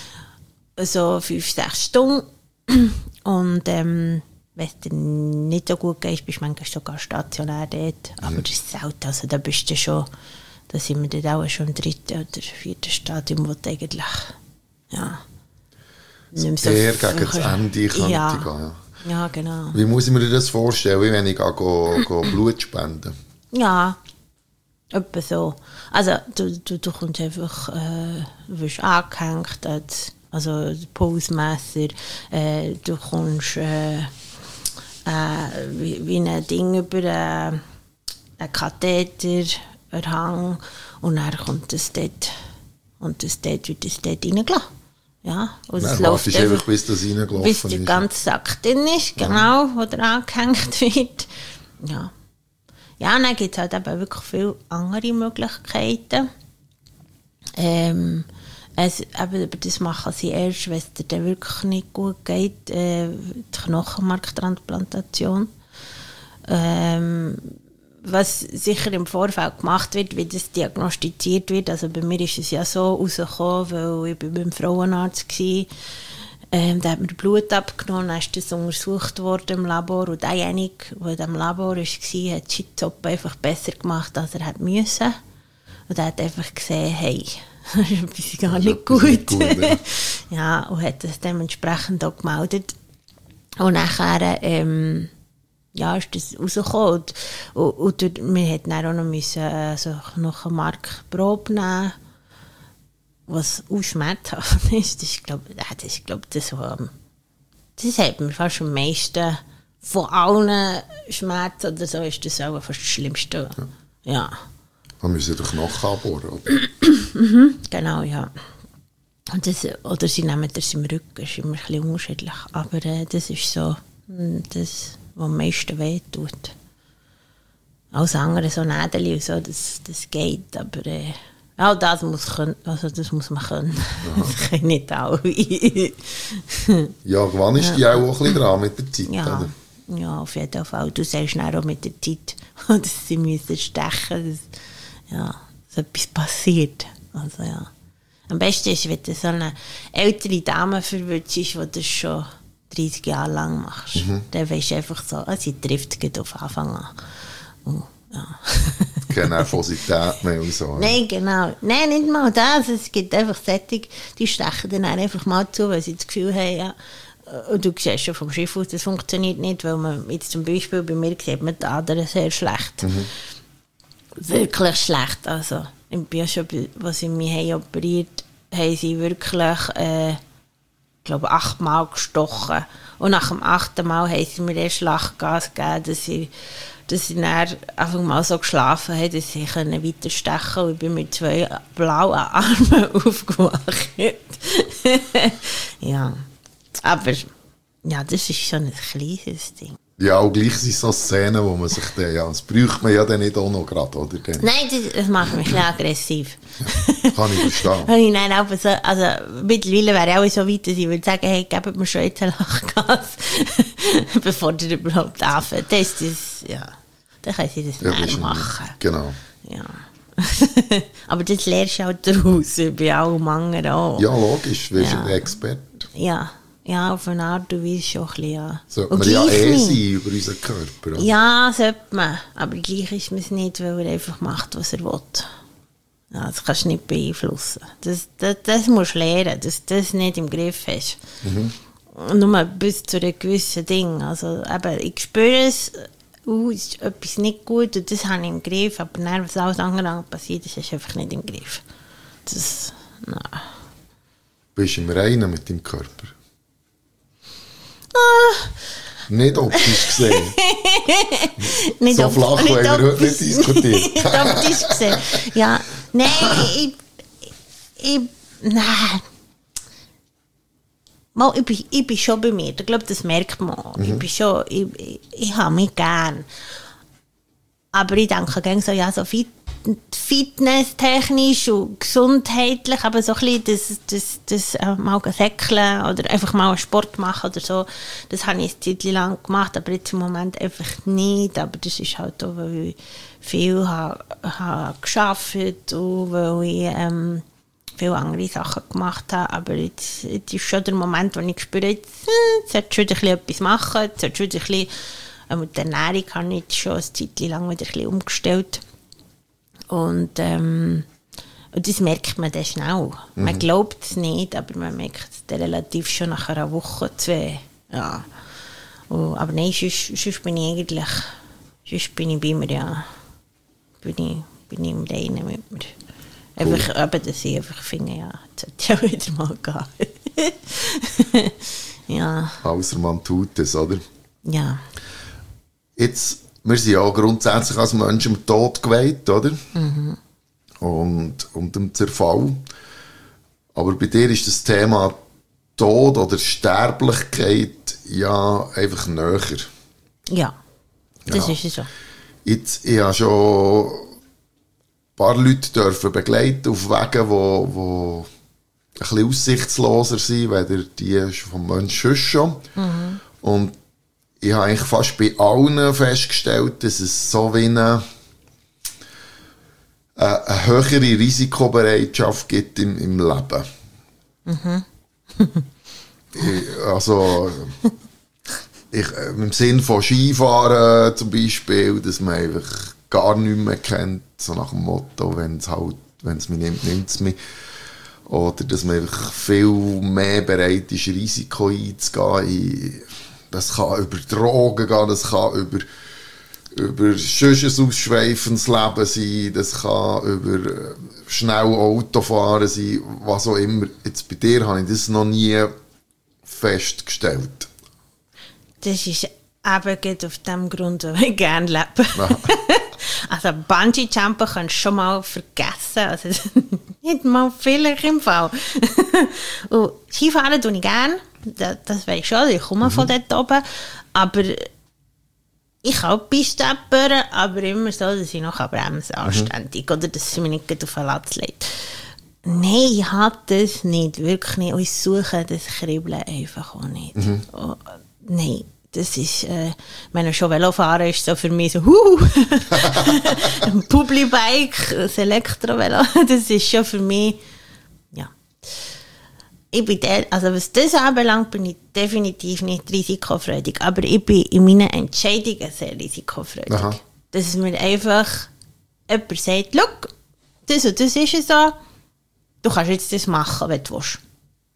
So fünf, sechs Stunden. Und ähm, wenn es dir nicht so gut geht, bist du manchmal sogar stationär dort. Mhm. Aber das ist selten. Also da bist du schon, da sind wir dann auch schon im dritten oder vierten Stadium, wo du eigentlich, ja, nicht mehr so eher gegen das Ende könnte ja. gehen. Ja. Ja, genau. Wie muss ich mir das vorstellen, wie wenn ich gehe, gehe, gehe Blut spenden? Ja, etwa so. Also du, du, du kommst einfach, äh, du wirst angehängt, also Pulsmesser, äh, du kommst äh, äh, wie, wie ein Ding über äh, einen Katheter, einen Hang und dann kommt das dort und das dort wird das dort reingelassen. Ja, und es läuft einfach, einfach, bis das reingelaufen bis der ganze Sack drin ist, genau, ja. Wo der angehängt wird. Ja, ja und dann gibt es halt eben wirklich viele andere Möglichkeiten. Ähm, es, eben, das machen sie erst, wenn es dir dann wirklich nicht gut geht, äh, die Knochenmarktransplantation. Ähm, was sicher im Vorfeld gemacht wird, wie das diagnostiziert wird. Also bei mir ist es ja so rausgekommen, weil ich beim Frauenarzt war. Ähm, da hat mir Blut abgenommen, dann ist das untersucht worden im Labor. Und derjenige, der in diesem Labor war, hat die Job einfach besser gemacht, als er hätte müssen. Und er hat einfach gesehen, hey, das ist etwas gar nicht gut. Nicht gut ja. Ja, und hat das dementsprechend auch gemeldet. Und nachher... Ähm, ja, ist das rausgekommen. Und, und, und wir mussten dann auch noch, müssen, also noch eine Markprobe nehmen, was auch schmerzhaft ist. Das ist, glaube ich, glaub, das, das hat mir fast am meisten von allen Schmerzen oder so, ist das auch fast das Schlimmste. Ja. Ja. Man muss ja den Knochen abbohren, oder? Mhm, genau, ja. Und das, oder sie nehmen das im Rücken, das ist immer ein bisschen unterschiedlich. Aber äh, das ist so, das... was am meisten wehtut. Alles andere, so Nädeli und so, das, das geht, aber äh, auch das muss, können, also das muss man können. Ja. Das können nicht alle. Ja, wann ist ja. die auch ein bisschen dran mit der Zeit? Ja, oder? Ja, auf jeden Fall. Du sagst dann auch mit der Zeit, dass sie müssen stechen, dass, ja, dass etwas passiert. Also, ja. Am besten ist, wenn du so eine ältere Dame verwirrt ist, die das schon dreißig Jahre lang machst. Mhm. Dann weisst du einfach so, ah, sie trifft geht auf Anfang an. Oh, ja. Keine Nervosität mehr und so. Nein, genau. Nein, nicht mal das. Es gibt einfach Sättig, die stechen dann einfach mal zu, weil sie das Gefühl haben, ja, und du siehst schon vom Schiff aus, das funktioniert nicht, weil man jetzt zum Beispiel bei mir sieht man die Adern sehr schlecht. Mhm. Wirklich schlecht. Also, ich bin ja schon, was sie mich haben operiert, haben sie wirklich, äh, ich glaube, achtmal gestochen. Und nach dem achten Mal haben sie mir erst Lachgas gegeben, dass sie, dass sie dann einfach mal so geschlafen haben, dass sie weiter stechen können. Und ich bin mit zwei blauen Armen aufgewacht. Ja. Aber ja, das ist schon ein kleines Ding. Ja, auch gleich sind so Szenen, wo man sich dann, ja, das braucht man ja dann nicht auch noch gerade, oder? Nein, das, das macht mich ein bisschen aggressiv. Ja, kann ich verstehen. ich nein, aber so, also mittlerweile wäre ich auch so weit, dass ich würde sagen, hey, gebt mir schon jetzt ein Lachgas, bevor ihr überhaupt anfängt. Das ist das, ja, dann können sie das ja, nicht machen. Genau. Ja. Aber das lernst du halt daraus, bei allem anderen auch. Ja, logisch, du bist ja. ein Experte. Ja. Ja, auf eine Art und Weise schon ein bisschen, ja. Sollte man ja eh sein über unseren Körper, oder? Ja, sollte man. Aber gleich ist man es nicht, weil er einfach macht, was er will. Ja, das kannst du nicht beeinflussen. Das, das, das musst du lernen, dass du das nicht im Griff hast. Mhm. Nur bis zu einem gewissen Ding. Also, eben, ich spüre es, uh, es ist etwas nicht gut und das habe ich im Griff, aber dann, was alles andere passiert, das ist einfach nicht im Griff. Das, nein. Bist du im Reinen mit deinem Körper? Ah. Nicht optisch gesehen. Nicht so op- flach nicht wollen wir heute optisch- nicht diskutieren. Nicht optisch gesehen. Ja, nein, ich, ich, nein. Mal, ich, bin, ich bin schon bei mir, ich glaube, das merkt man. Mhm. Ich bin schon, ich, ich, ich habe mich gern. Aber ich denke gerne so, ja, so fit, fitnesstechnisch und gesundheitlich, aber so ein bisschen das, das, das äh, mal säckeln oder einfach mal einen Sport machen oder so, das habe ich eine Zeit lang gemacht, aber jetzt im Moment einfach nicht. Aber das ist halt auch, weil ich viel habe, habe gearbeitet und weil ich ähm, viele andere Sachen gemacht habe. Aber jetzt, jetzt ist schon der Moment, wo ich spüre, jetzt, jetzt sollte ich schon ein bisschen etwas machen, jetzt sollte schon ein bisschen, äh, mit der Ernährung habe ich jetzt schon eine Zeit lang wieder ein bisschen umgestellt. Und, ähm, und das merkt man dann schnell. Mhm. Man glaubt es nicht, aber man merkt es dann relativ schon nach einer Woche, zwei. Ja. Und, aber nein, sonst, sonst bin ich eigentlich, sonst bin ich bei mir, ja, bin ich, bin ich im Reinen mit mir. Cool. Einfach, eben, dass ich einfach finde, ja, jetzt sollte ich auch wieder mal gehen. Ja. Außer man tut es, oder? Ja. Jetzt, wir sind ja grundsätzlich als Menschen im Tod geweiht, oder? Mhm. Und, und dem Zerfall. Aber bei dir ist das Thema Tod oder Sterblichkeit ja einfach näher. Ja, das ja. ist es so. Jetzt, ich habe schon ein paar Leute dürfen begleiten auf Wegen, wo, wo ein bisschen aussichtsloser sind, weil die vom Menschen schon. Mhm. Und ich habe eigentlich fast bei allen festgestellt, dass es so wie eine, eine, eine höhere Risikobereitschaft gibt im, im Leben. Mhm. ich, also ich, im Sinn von Skifahren zum Beispiel, dass man einfach gar nichts mehr kennt, so nach dem Motto, wenn es halt, wenn es mich nimmt, nimmt es mich. Oder dass man einfach viel mehr bereit ist, Risiko einzugehen. Das kann über Drogen gehen, das kann über, über ein ausschweifendes Leben sein, das kann über schnell Autofahren sein, was auch immer. Jetzt bei dir habe ich das noch nie festgestellt. Das ist eben gerade auf dem Grund, wo ich gerne lebe. Also Bungee-Jumpen kannst du schon mal vergessen. Also nicht mal vielleicht im Fall. Und Skifahren tue ich gerne. Das, das weiß ich schon, ich komme mhm. von dort oben. Aber ich kann auch Piste-Steppern, aber immer so, dass ich noch bremsen kann, anständig. Mhm. Oder dass sie mich nicht auf den Latz legt. Nein, ich habe das nicht, wirklich nicht. Und ich suche das Kribbeln einfach auch nicht. Mhm. Oh, nein. Das ist, äh, wenn ich schon Velofahren ist so für mich so, huh, ein Publibike, ein Elektrovelo, das ist schon für mich, ja. Ich bin der, also was das anbelangt, bin ich definitiv nicht risikofreudig, aber ich bin in meinen Entscheidungen sehr risikofreudig. Aha. Dass mir einfach jemand sagt, schau, das und das ist es so, du kannst jetzt das machen, wenn du willst.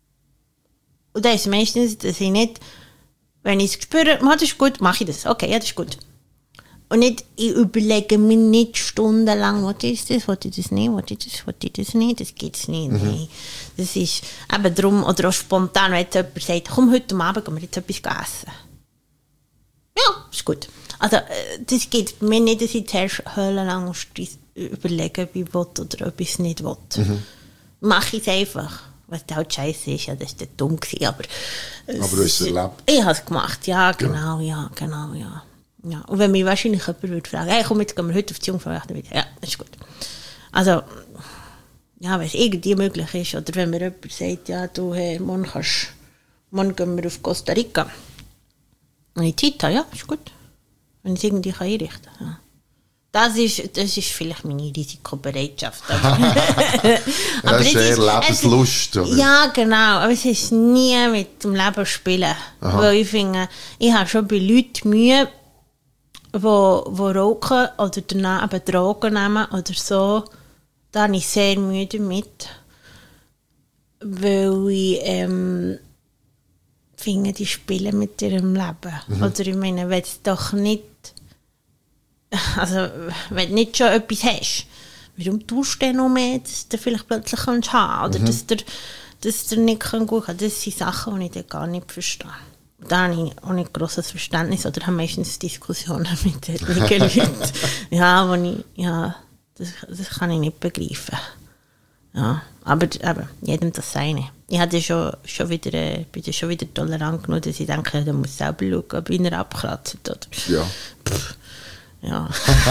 Und das ist meistens, dass ich nicht, wenn ich es spüre, das ist gut, mache ich das. Okay, ja, das ist gut. Und nicht, ich überlege mir nicht stundenlang, was ist das, was ich das nicht, was ich das, was ich das nicht, das gibt es nicht. Mhm. Nee. Das ist eben darum, oder auch spontan, wenn jetzt jemand sagt, komm, heute Abend gehen wir jetzt etwas essen. Ja, ist gut. Also, das geht mir nicht, dass ich zuerst höhlenlang überlege, ob ich will oder ob ich es nicht will. Mhm. Mache ich es einfach. Was halt scheiße ist, ja, das war dumm gewesen, aber... Aber du hast es erlebt. Ich habe es gemacht, ja, genau, ja, genau, ja. ja. Und wenn mich wahrscheinlich jemand würde fragen, hey, komm, jetzt gehen wir heute auf die Jungfrau, wieder. Ja, das ist gut. Also, ja, wenn es irgendwie möglich ist, oder wenn mir jemand sagt, ja, du, hey, morgen, kannst, morgen gehen wir auf Costa Rica. Und ich Zeit habe, ja, ist gut. Wenn ich es irgendwie einrichten kann, ja. Das ist, das ist vielleicht meine Risikobereitschaft. Aber das ist eher Lebenslust. Es, ja, genau. Aber es ist nie mit dem Leben spielen. Aha. Weil ich finde, ich habe schon bei Leuten Mühe, die, die rauchen oder danach eben Drogen nehmen oder so. Da habe ich sehr Mühe damit. Weil ich ähm, finde, die spielen mit ihrem Leben. Mhm. Oder ich meine, wenn es doch nicht also wenn du nicht schon etwas hast, warum tust du denn noch mehr, dass du vielleicht plötzlich kannst haben oder mhm. dass du dass du nicht gut kann. Das sind Sachen, die ich dann gar nicht verstehe. Da habe ich auch nicht grosses Verständnis oder habe meistens Diskussionen mit den Leuten. Ja, wo ich, ja das, das kann ich nicht begreifen. Ja, aber eben, jedem das Seine. Ich hatte schon, schon wieder, äh, bin schon wieder tolerant genug, dass ich denke, der muss selber schauen, ob ihn er abkratzt. Oder. Ja. Pff, ja.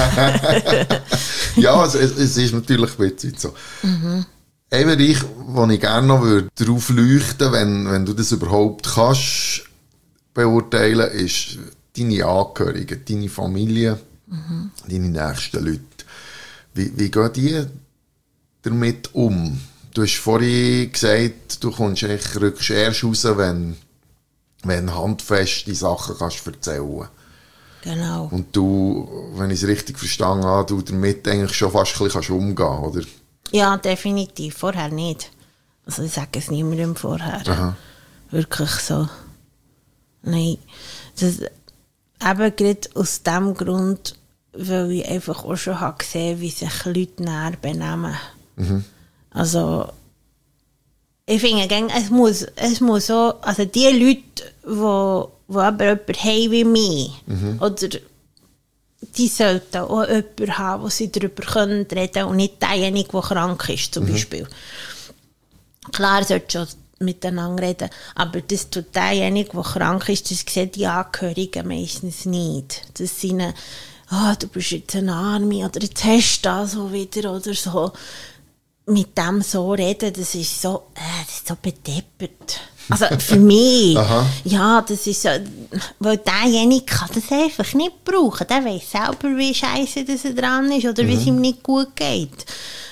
Ja, also es, es ist natürlich witzig so. Mhm. Ein Bereich, wo ich gerne noch würde, darauf leuchten, wenn, wenn du das überhaupt kannst beurteilen, ist deine Angehörigen, deine Familie, mhm. deine nächsten Leute. Wie, wie gehen die damit um? Du hast vorhin gesagt, du kommst echt, rückst erst raus, wenn, wenn handfeste Sachen kannst erzählen. Genau. Und du, wenn ich es richtig verstanden habe, du damit eigentlich schon fast ein bisschen umgehen kannst, oder? Ja, definitiv. Vorher nicht. Also ich sage es niemandem vorher. Aha. Wirklich so. Nein. Das, eben gerade aus dem Grund, weil ich einfach auch schon habe gesehen, wie sich Leute näher benehmen. Mhm. Also ich finde, es muss, es muss so, also die Leute, die, die aber jemanden haben wie mich, mhm. oder die sollten auch jemanden haben, wo sie darüber reden können und nicht derjenige, der krank ist, zum mhm. Beispiel. Klar, sollte schon miteinander reden, aber das tut derjenige, der krank ist, das sehen die Angehörigen meistens nicht. Das sind, oh, du bist jetzt eine Arme oder jetzt hast du das so wieder oder so. Mit dem so reden, das ist so, äh, das ist so bedeppert. Also für mich, ja, das ist so, weil derjenige kann das einfach nicht brauchen. Der weiss selber, wie scheiße das er dran ist oder mhm. wie es ihm nicht gut geht.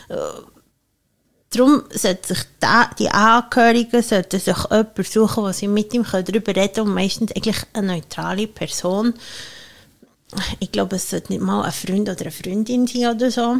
Darum sollten sich da, die Angehörigen sollten sich jemanden suchen, wo sie mit ihm darüber reden können und meistens eigentlich eine neutrale Person. Ich glaube, es sollte nicht mal ein Freund oder eine Freundin sein oder so.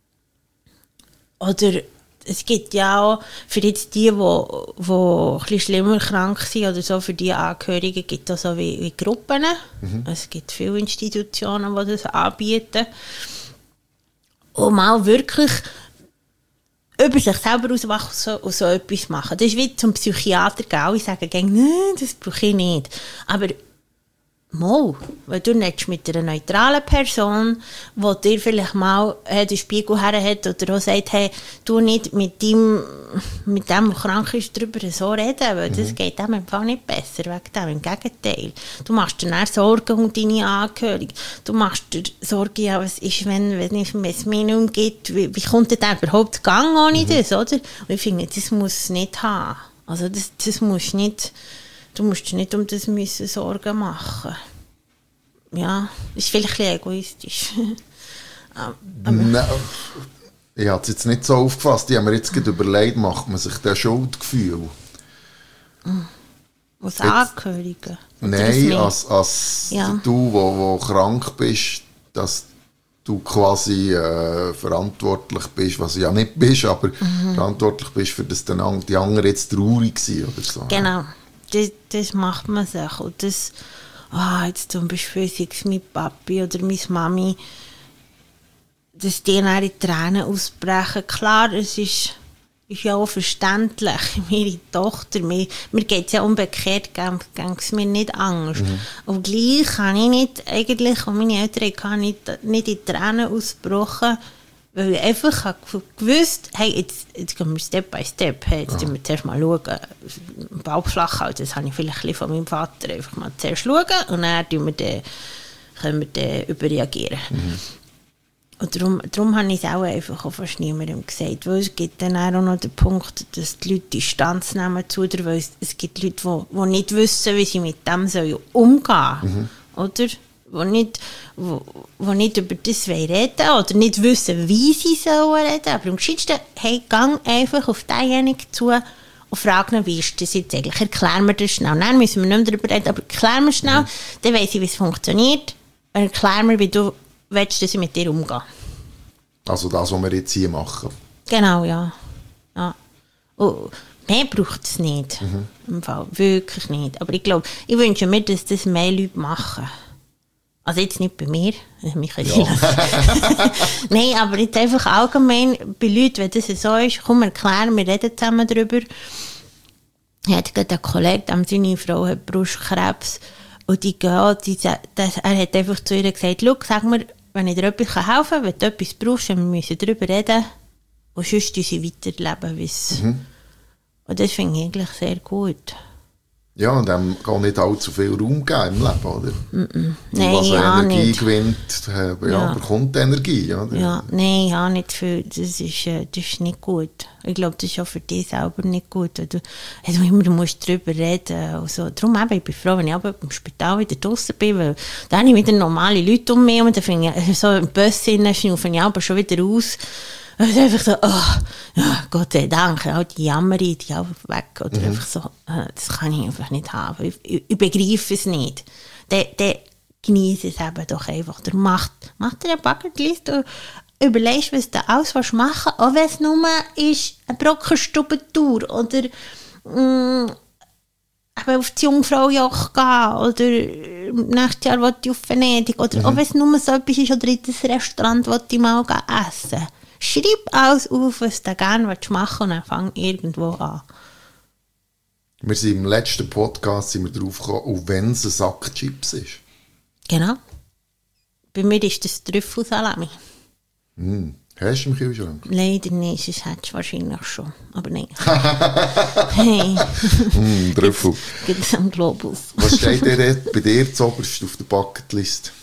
Oder es gibt ja auch, für jetzt die, die, die ein bisschen schlimmer krank sind oder so, für die Angehörigen gibt es auch so wie, wie Gruppen. Mhm. Es gibt viele Institutionen, die das anbieten. Und mal wirklich über sich selber auswachen und so etwas machen. Das ist wie zum Psychiater gehen. Alle sagen, nein, das brauche ich nicht. Aber mal, weil du nicht mit einer neutralen Person, die dir vielleicht mal äh, den Spiegel her hat oder auch sagt, hey, du nicht mit dem, mit dem, der krank ist, darüber so reden, weil mhm. das geht dem im Fall nicht besser, wegen dem, im Gegenteil. Du machst dir dann Sorgen um deine Angehörigen, du machst dir Sorgen, ja, was ist, wenn, wenn es mir nicht mehr geht, wie, wie kommt denn der überhaupt Gang ohne mhm. das, oder? Und ich finde, das muss es nicht haben. Also das, das musst nicht... Du musst dir nicht um das müssen Sorgen machen. Ja, das ist vielleicht ein bisschen egoistisch. Nein, ich habe es jetzt nicht so aufgefasst. Ich habe mir jetzt gerade überlegt, macht man sich das Schuldgefühl? Als Angehörige? Nein, als, als ja. du, wo, wo krank bist, dass du quasi äh, verantwortlich bist, was du ja nicht bist, aber mhm. verantwortlich bist, für das dann die anderen jetzt traurig sind oder so. Genau. Das, das macht man sich. Und das, oh, jetzt zum Beispiel sei es mein Papi oder meine Mami, dass die dann in Tränen ausbrechen. Klar, es ist, ist ja auch verständlich. Meine Tochter, mir, mir geht es ja umgekehrt, geht es mir nicht Angst. Mhm. Und gleich kann ich nicht, eigentlich, und meine Eltern kann nicht, nicht in Tränen ausbrochen, weil ich einfach gewusst habe, hey, jetzt, jetzt gehen wir Step by Step. Hey, jetzt müssen wir zuerst mal schauen, Bauch flach halten. Das habe ich vielleicht ein bisschen von meinem Vater. Einfach mal zuerst schauen und dann können wir dann, können wir dann überreagieren. Mhm. Und darum, darum habe ich es auch einfach auch fast niemandem gesagt. Weil es gibt dann auch noch den Punkt, dass die Leute Distanz nehmen zu dir, weil es, es gibt Leute, die, die nicht wissen, wie sie mit dem sollen umgehen sollen. Mhm. Oder? Die nicht, wo, wo nicht über das reden oder nicht wissen, wie sie sollen reden. Aber am gescheitsten, hey, gang einfach auf denjenigen zu und frag ihn, wie ist das jetzt eigentlich? Erklär mir das schnell. Nein, müssen wir nicht darüber reden, aber erklär mir schnell, mhm. dann weiss ich, wie es funktioniert. Und erklär mir, wie du willst, dass ich mit dir umgehe. Also das, was wir jetzt hier machen. Genau, ja. ja. Und mehr braucht es nicht. Mhm. Im Fall. Wirklich nicht. Aber ich glaube, ich wünsche mir, dass das mehr Leute machen. Also jetzt nicht bei mir, mich kann Ja. Nein, aber jetzt einfach allgemein bei Leuten, wenn das so ist, komm, erklären, wir reden zusammen darüber. Er hat gerade einen Kollegen, dem seine Frau hat Brustkrebs und die gehen, die, das, er hat einfach zu ihr gesagt, schau, sag mir, wenn ich dir etwas helfen kann, wenn du etwas brauchst, wir müssen darüber reden und sonst sie weiterleben. Mhm. Und das finde ich eigentlich sehr gut. Ja, und dem kann nicht allzu viel Raum geben im Leben, oder? Mm-mm. Nein, was ja Energie nicht. gewinnt, ja, Ja. bekommt Energie. Oder? Ja, nein, ja, nicht viel. Das ist, äh, das ist nicht gut. Ich glaube, das ist auch für dich selber nicht gut. Weil du, hey, du immer du musst darüber reden. Und so. Darum eben, ich bin froh, wenn ich aber im Spital wieder draußen bin, weil dann habe ich wieder normale Leute um mich und dann finde ich, so im Bus schnaufe ich aber schon wieder aus. Und einfach so, oh, ja, Gott sei Dank, all die Jammerei, die einfach weg. Oder mhm. einfach so, äh, das kann ich einfach nicht haben. Ich, ich, ich begreife es nicht. Dann, dann genieße es eben doch einfach. Oder macht, macht dir eine Bucketlist und überlegst, was du alles machen willst. Auch wenn es nur ist, eine Brockenstubentour oder mh, eben auf die Jungfraujoch gehen oder nächstes Jahr will ich auf Venedig. Oder mhm. auch wenn es nur so etwas ist oder in das Restaurant will ich mal essen. Schreib alles auf, was du gerne machen willst und dann fang irgendwo an. Wir sind im letzten Podcast sind wir drauf gekommen, auch wenn es ein Sack Chips ist. Genau. Bei mir ist das Trüffelsalami. Mm. Hast du im Kühlschrank? Leider nicht, das hättest du wahrscheinlich schon. Aber nein. Hey. mm, Trüffel. Gibt es am Globus. Was steht dir bei dir zuoberst auf der Bucketlist?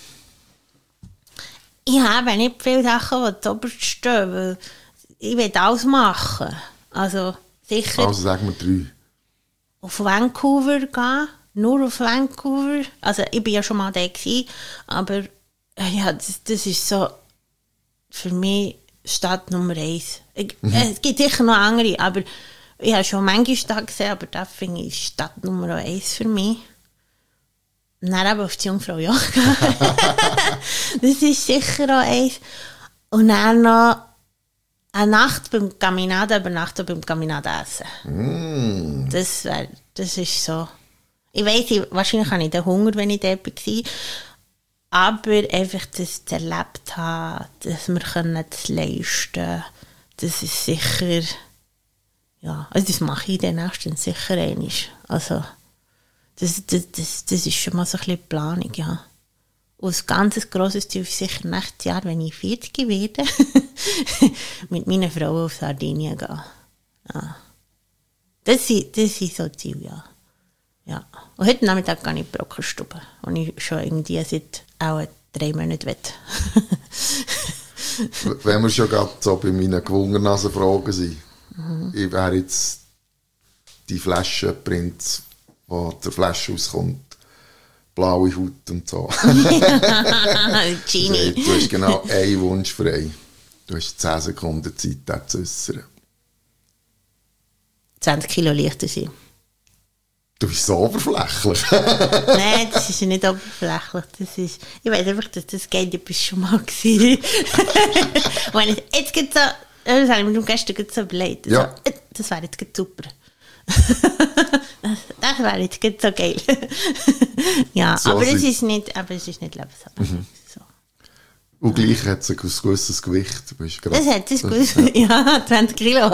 Ich habe nicht viele Sachen, die zuoberst stehen, weil ich will alles machen. Also sicher Also sagen wir drei. Auf Vancouver gehen, nur auf Vancouver. Also ich war ja schon mal da gewesen, aber ja, das, das ist so für mich Stadt Nummer eins. Ich, mhm. Es gibt sicher noch andere, aber ich habe schon manche Stadt gesehen, aber das finde ich Stadt Nummer eins für mich. Und dann eben auf die Jungfraujoch. Das ist sicher auch eins. Und dann noch eine Nacht beim Caminada, übernachten beim Caminada essen. Mm. Das, wär, das ist so. Ich weiss, wahrscheinlich habe ich den Hunger, wenn ich dort war. Aber einfach das erlebt haben, dass wir das leisten können, das ist sicher. Ja, also das mache ich dann nächstens sicher einmal. Also, das, das, das, das ist schon mal so ein bisschen Planung, ja. Und ein ganz grosses Ziel ist sicher nächstes Jahr, wenn ich vierzig werde, mit meiner Frau auf Sardinien gehen. Ja. Das sind, das sind so Ziele, ja. ja. Und heute Nachmittag gehe ich in die Brockenstube, und ich schon irgendwie seit auch drei Monaten will. Wenn wir schon gerade so bei meinen Gewungernasen-Fragen sind, mhm. ich wäre jetzt die Flaschenprinz, die aus der Flasche rauskommt, blaue Haut und so. Genie. Du hast genau einen Wunsch frei. Du hast zehn Sekunden Zeit, das zu äußern. zwanzig Kilo leichter sein. Du bist so oberflächlich. Nein, das ist nicht oberflächlich. Das ist, ich weiß einfach, dass das geht. Ich war schon mal gewesen. Wenn ich, jetzt geht's so, das habe ich mir gestern so überlegt. Ja. So, das wäre jetzt super. das das wäre jetzt so geil. Ja, so aber, es ist nicht, aber es ist nicht lebensabhängig. Mhm. So. Und gleich hat es ein gewisses Gewicht. Du bist das hat es gewisses, ja. ja, zwanzig Kilo.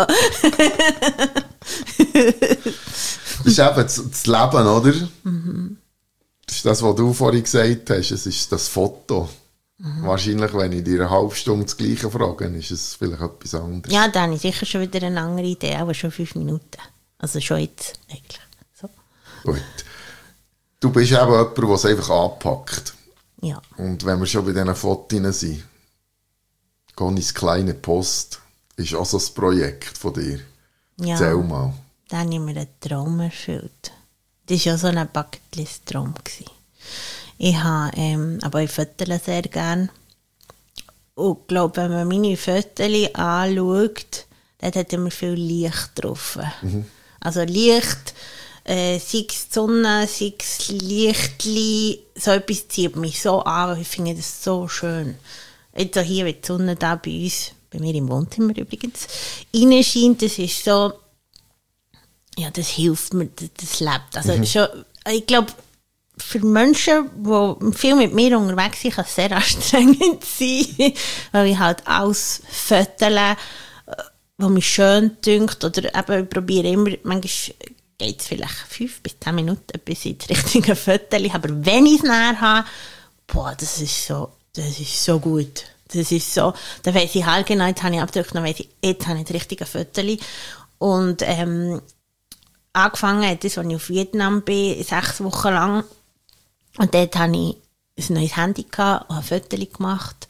Das ist eben das, das Leben, oder? Mhm. Das ist das, was du vorhin gesagt hast. Es ist das Foto. Mhm. Wahrscheinlich, wenn ich dir eine halbe Stunde das Gleiche frage, ist es vielleicht etwas anderes. Ja, dann habe ich sicher schon wieder eine andere Idee, aber schon fünf Minuten. Also schon jetzt eigentlich. So. Gut. Du bist eben jemand, der es einfach anpackt. Ja. Und wenn wir schon bei diesen Fotos sind, Conny's kleine Post ist auch so ein Projekt von dir. Ja. Erzähl mal. Da habe ich mir einen Traum erfüllt. Das war ja so ein Bucketlist-Traum. Ich habe, ähm, aber ich fotle sehr gerne. Und ich glaube, wenn man meine Fotos anschaut, dann hat immer viel Licht drauf. Mhm. Also Licht, äh, sei es die Sonne, sei es Lichtli, so etwas zieht mich so an, weil ich finde das so schön. Jetzt hier, wenn die Sonne da bei uns, bei mir im Wohnzimmer übrigens, reinscheint, das ist so, ja, das hilft mir, das, das lebt. Also mhm. schon, ich glaube, für Menschen, die viel mit mir unterwegs sind, kann es sehr anstrengend sein, weil ich halt alles fötele, was mich schön dünkt, oder eben ich probiere immer, manchmal geht es vielleicht fünf bis zehn Minuten, bis ich das richtige Föteli habe, aber wenn ich es näher habe, boah, das ist so, das ist so gut. Das ist so, da weiss ich halt genau, jetzt habe ich abgedrückt, dann weiss ich, jetzt habe ich das richtige Föteli. Und ähm, angefangen hat das, als ich auf Vietnam bin, sechs Wochen lang. Und dort hatte ich ein neues Handy gehabt und habe Fotos gemacht.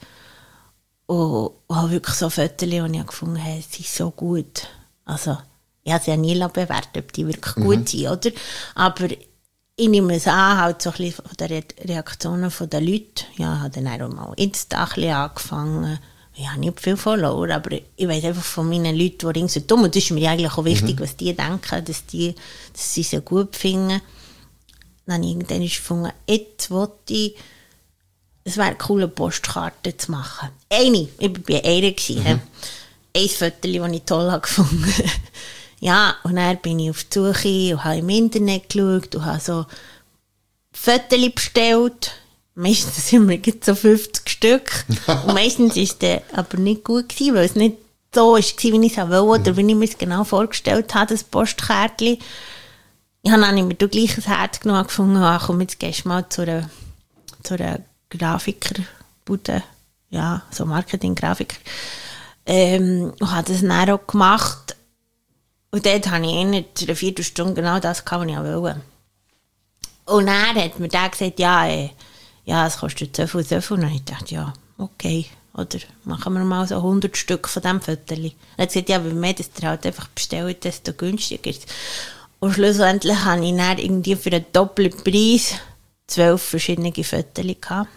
Und, und habe wirklich so Fotos, die ich gefunden habe, sie sind so gut. Also, ich habe sie ja nie bewertet, ob die wirklich mhm. gut sind, oder? Aber ich nehme es an, halt so ein bisschen von den Reaktionen der Leute. Ja, ich habe dann auch mal Insta ein bisschen angefangen. Ich habe nicht viel Follower, aber ich weiss einfach von meinen Leuten, die ringsum, und das ist mir eigentlich auch wichtig, mhm. was die denken, dass, die, dass sie sie gut finden. Dann habe ich irgendwann gefunden, jetzt wollte ich, es wäre cool, eine Postkarte zu machen. Eine, ich war bei einer. Mhm. Ein Foto, das ich toll gefunden habe. Ja, und dann bin ich auf die Suche und habe im Internet geschaut und habe so Fotos bestellt. Meistens sind wir so fünfzig Stück. Und meistens war es dann aber nicht gut gewesen, weil es nicht so war, wie ich es wollte oder wie ich mir es genau vorgestellt habe, das Postkärtchen. Ich habe dann immer du gleich ein Herz genommen gefunden, ah, komm, jetzt gehst du mal zu einer, zu einer Grafikerbude, ja, so Marketing-Grafiker. Ähm, und habe das dann auch gemacht. Und dort habe ich in einer Viertelstunde genau das gehabt, was ich wollte. Und dann hat mir der gesagt, ja, ey, ja, es kostet so viel, so viel. Und dann habe ich gedacht, ja, okay, oder machen wir mal so hundert Stück von diesem Fötterchen. Er hat gesagt, ja, je mehr das ihr halt einfach bestellt, desto günstiger ist. Und schlussendlich hatte ich dann irgendwie für einen doppelten Preis zwölf verschiedene Fötterchen gehabt.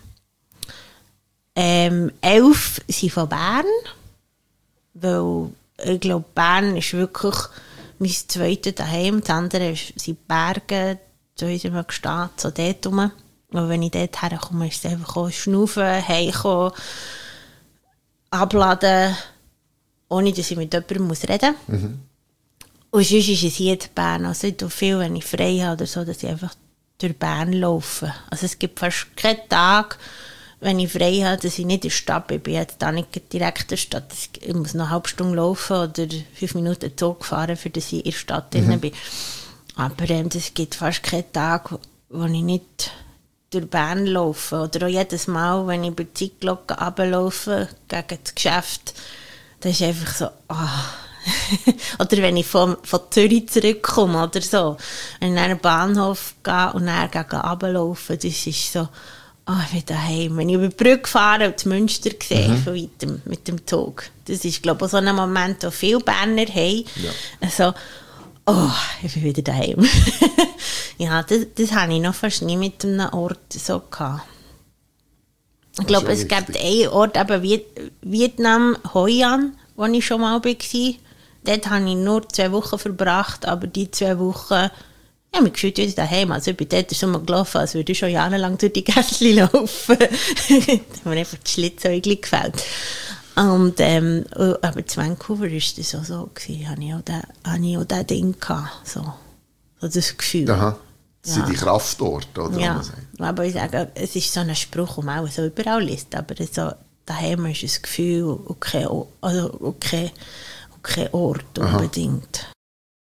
Ähm, elf sind von Bern, weil ich glaube, Bern ist wirklich mein zweites Daheim. Das andere sind die Berge, da sind wir gestanden, so dort rum. Und wenn ich dort herkomme, ist es einfach auch schnaufen, heimkommen, abladen, ohne dass ich mit jemandem reden muss. Mhm. Und sonst ist es hier in Bern, also ich tue viel, wenn ich frei habe oder so, dass ich einfach durch Bern laufe. Also es gibt fast keinen Tag, wenn ich frei habe, dass ich nicht in der Stadt bin. Ich bin jetzt da nicht direkt in der Stadt. Ich muss noch eine halbe Stunde laufen oder fünf Minuten Zug fahren, für dass ich in der Stadt mhm. drin bin. Aber ähm, es gibt fast keinen Tag, wo ich nicht durch Bern laufe. Oder auch jedes Mal, wenn ich bei der Zeitglocke runterlaufe, gegen das Geschäft, das ist einfach so, oh. Oder wenn ich von, von Zürich zurückkomme oder so. Wenn ich in einen Bahnhof gehe und dann gegen runterlaufe, das ist so, oh, ich bin daheim. Wenn ich über die Brücke fahre und das Münster sehe, mhm. von weitem mit dem Zug. Das ist, glaube ich, so ein Moment, wo viele Berner haben. Ja. Also, oh, ich bin wieder daheim. Ja, das, das habe ich noch fast nie mit einem Ort so gehabt. Ich glaube, es gibt einen Ort, eben Viet, Vietnam, Hoi An, wo ich schon mal war. Dort habe ich nur zwei Wochen verbracht, aber die zwei Wochen, ja, mich gefühlt wieder daheim. Also ich bin dort so mal gelaufen, als würde ich schon jahrelang durch die Gässchen laufen. Da hat mir einfach das Schlitzeugli gefällt. Und, ähm, aber in Vancouver war das auch so. Da hatte ich auch dieses Ding gehabt, so, so das Gefühl. Aha. Das ja. sind die Kraftorte, oder? Ja, aber ich sage, es ist so ein Spruch, den man auch so überall liest, aber so, daheim ist ein Gefühl und kein, also, und kein, und kein Ort unbedingt. Aha.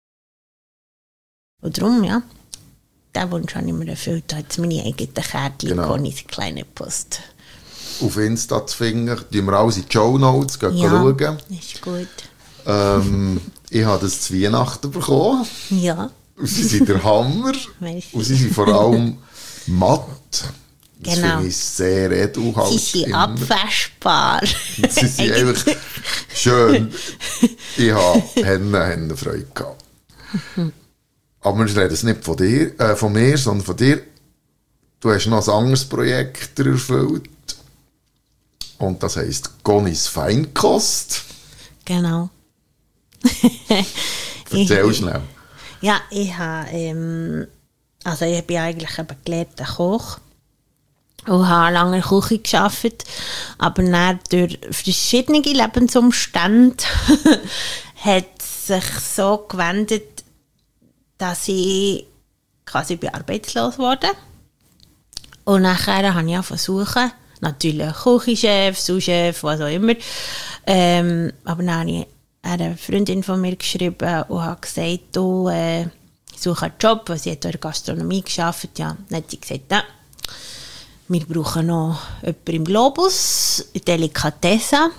Und darum, ja, den Wunsch habe ich mir erfüllt, jetzt meine eigenen Kärtchen, genau. Conny's kleine Post. Auf Insta zu finden, tun wir alles in die Shownotes, gehen ja, schauen. Ist gut. Ähm, ich habe das zu Weihnachten bekommen. Ja. Und sie sind der Hammer. Und sie sind vor allem matt. Das genau. finde ich sehr edelhaltig. Sie sind abwaschbar. Sie sind einfach schön. Ich habe Hände, Hände Freude gehabt. Aber wir reden es nicht von dir, äh, von mir, sondern von dir. Du hast noch ein anderes Projekt erfüllt. Und das heisst Conny's Feinkost. Genau. Erzähl schnell. Ja, ich habe, ähm, also ich bin eigentlich ein gelehrter Koch und habe lange in der Küche gearbeitet, aber dann durch verschiedene Lebensumstände hat sich so gewendet, dass ich quasi arbeitslos wurde. Und nachher habe ich versucht, natürlich Küchenchef, Sous-Chef, was auch immer. Ähm, aber dann habe ich eine Freundin von mir geschrieben und habe gesagt, du, äh, ich suche einen Job, weil sie hat in der Gastronomie gearbeitet. Ja, dann hat sie gesagt, nein, wir brauchen noch jemanden im Globus, in Delikatesse.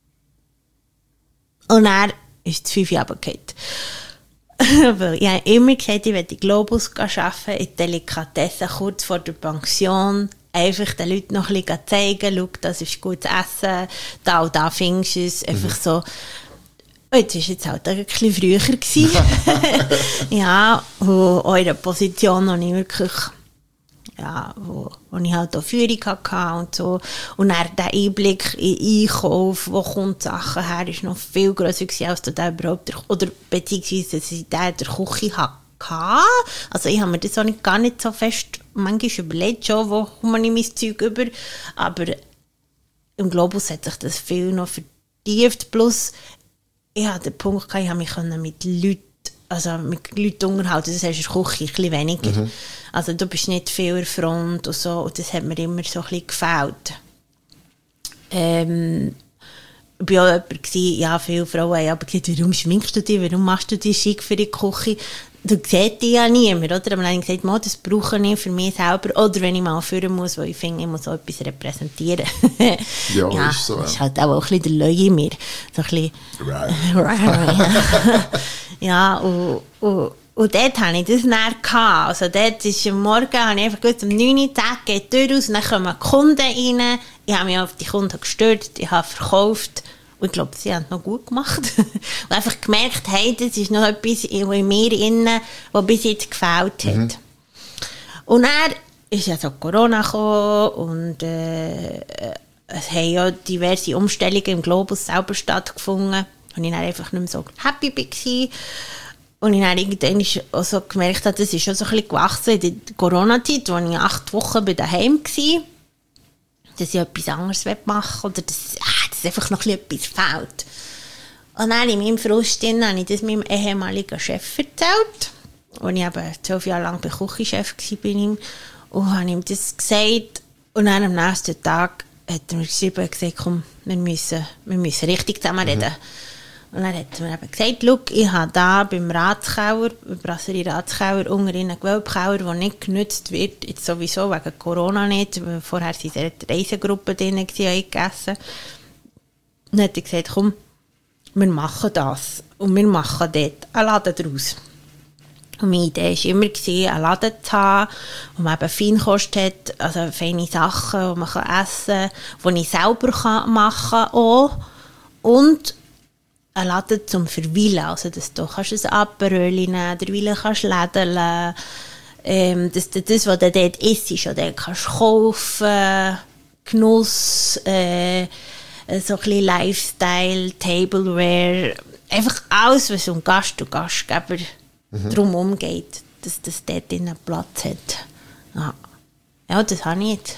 Und dann ist es fünf Jahre runtergefallen. Weil ich habe immer gesagt, ich will in Globus arbeiten, in Delikatesse, kurz vor der Pension. Einfach den Leuten noch ein bisschen zeigen, schau, das ist gutes Essen, da und da findest du es. Einfach mhm. so. Jetzt war es halt ein bisschen früher gewesen. Ja, wo auch in der Position, wo ich wirklich, ja, wo, wo ich halt auch Führung hatte und so. Und dann der Einblick in Einkauf, wo kommt Sachen her, ist noch viel grösser gewesen, als du da überhaupt, oder beziehungsweise, dass ich da in der Küche hatte. Also ich habe mir das auch nicht, gar nicht so fest manchmal überlegt, schon, wo komme ich mein Zeug über. Aber im Globus hat sich das viel noch vertieft. Plus, ich hatte den Punkt, ich habe mich mit Leuten, also mit Leuten unterhalten. Das heißt, in der Küche ein bisschen weniger. Mhm. Also du bist nicht viel in der Front und so. Und das hat mir immer so ein bisschen gefällt. Ähm, ich war auch jemand, ja, viele Frauen haben aber gesagt, warum schminkst du dich, warum machst du dich schick für die Küche? Du siehst dich ja niemand, oder? Aber dann habe ich gesagt, das brauche ich für mich selber. Oder wenn ich mal führen muss, weil ich finde, ich muss auch etwas repräsentieren. Ja, ja, ist so. Das ist halt auch ein bisschen der Löwe in mir. So ein bisschen... Ja, und, und, und dort hatte ich das dann gehabt. Also dort ist am Morgen, habe ich einfach gut um neun Uhr, Tag geht die Tür aus, und dann kommen die Kunden rein. Ich habe mich auf die Kunden gestört, ich habe verkauft. Und ich glaube, sie haben es noch gut gemacht. Und einfach gemerkt, hey, das ist noch etwas in mir innen, was bis jetzt gefällt hat. Mhm. Und dann ist ja so Corona gekommen und äh, es haben ja diverse Umstellungen im Globus selber stattgefunden. Und ich dann einfach nicht mehr so happy war. Und ich dann irgendwann auch so gemerkt habe, das ist schon so ein bisschen gewachsen in der Corona-Zeit, wo ich acht Wochen bei daheim war. Dass ich etwas anderes machen will oder dass, ah, dass einfach noch etwas fehlt. Und dann in meinem Frust habe ich das meinem ehemaligen Chef erzählt. Und ich eben zwölf Jahre lang Küchenchef war. Und habe ihm das gesagt. Und dann am nächsten Tag hat er mir geschrieben und gesagt, komm, wir müssen, wir müssen richtig zusammen reden. Mhm. Und dann hat er mir eben gesagt, schau, ich habe da beim Ratskeller, beim Brasserie Ratskeller, unter einen Gewölbekeller, der nicht genutzt wird, jetzt sowieso wegen Corona nicht, weil vorher waren sie in der Reisegruppe drin, haben gegessen. Und dann hat er gesagt, komm, wir machen das. Und wir machen dort einen Laden daraus. Und meine Idee war immer, einen Laden zu haben, wo man eben Feinkost hat, also feine Sachen, die man essen kann, die ich selber machen kann auch. Und ein Laden zum Verweilen, also dass du kannst ein Aperöli nehmen, derweil kannst du lädeln, ähm, dass du das, was du dort isst, oder kannst kaufen, Genuss, äh, so ein bisschen Lifestyle, Tableware, einfach alles, was um Gast und Gastgeber mhm. drumherum geht, dass das dort einen Platz hat. Ja, ja das habe ich jetzt.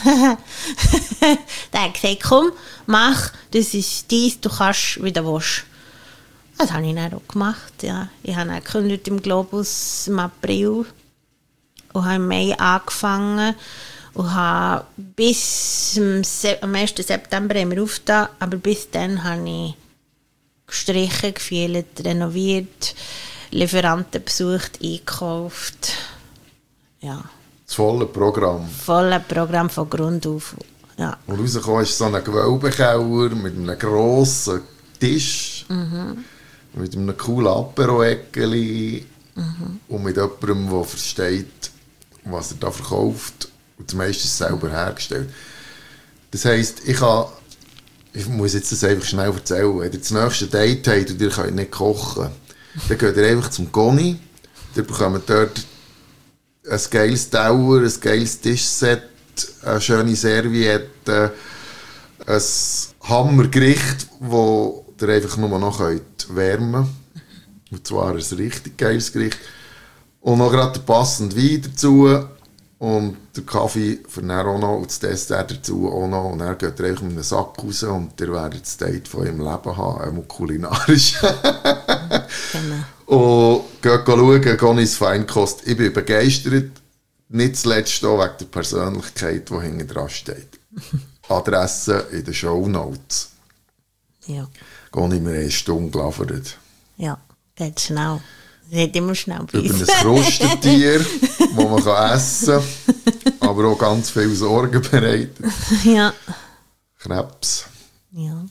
Der hat gesagt, komm, mach, das ist dies, du kannst, wie du willst. Das habe ich dann auch gemacht, ja. Ich habe dann gekündigt im Globus im April und habe im Mai angefangen und habe bis am ersten September haben wir aufgetan, aber bis dann habe ich gestrichen, gefeilt, renoviert, Lieferanten besucht, eingekauft, ja. Das volle Programm. Volle Programm von Grund auf. Ja. Und rausgekommen ist so ein Gewölbekeller mit einem grossen Tisch, mhm. mit einem coolen Apero-Eckeli mhm. und mit jemandem, der versteht, was er da verkauft und das meiste ist selber hergestellt. Das heisst, ich, kann, ich muss jetzt das einfach schnell erzählen. Wenn ihr das nächste Date habt und ihr könnt nicht kochen, dann geht ihr einfach zum Goni, ihr bekommt dort ein geiles Tower, ein geiles Tischset, eine schöne Serviette, ein Hammergericht, das ihr einfach nur noch wärmen könnt. Und zwar ein richtig geiles Gericht. Und noch gerade der passende Wein dazu und der Kaffee für dann auch noch und das Dessert dazu auch noch. Und dann geht ihr einfach mit einem Sack raus und ihr werdet das Date von eurem Leben haben, einmal kulinarisch. Genau. Und geht schauen, Gonis Feinkost. Ich bin begeistert. nicht zuletzt auch wegen der Persönlichkeit, die hinten dran steht. Adresse in den Shownotes. Ja. Gehe ich mir eine Stunde gelabert. Ja, geht schnell. Es hat immer schnell bei Über uns. ein Krustentier, das man kann essen kann, aber auch ganz viel Sorgen bereitet. Ja. Krebs. Ja.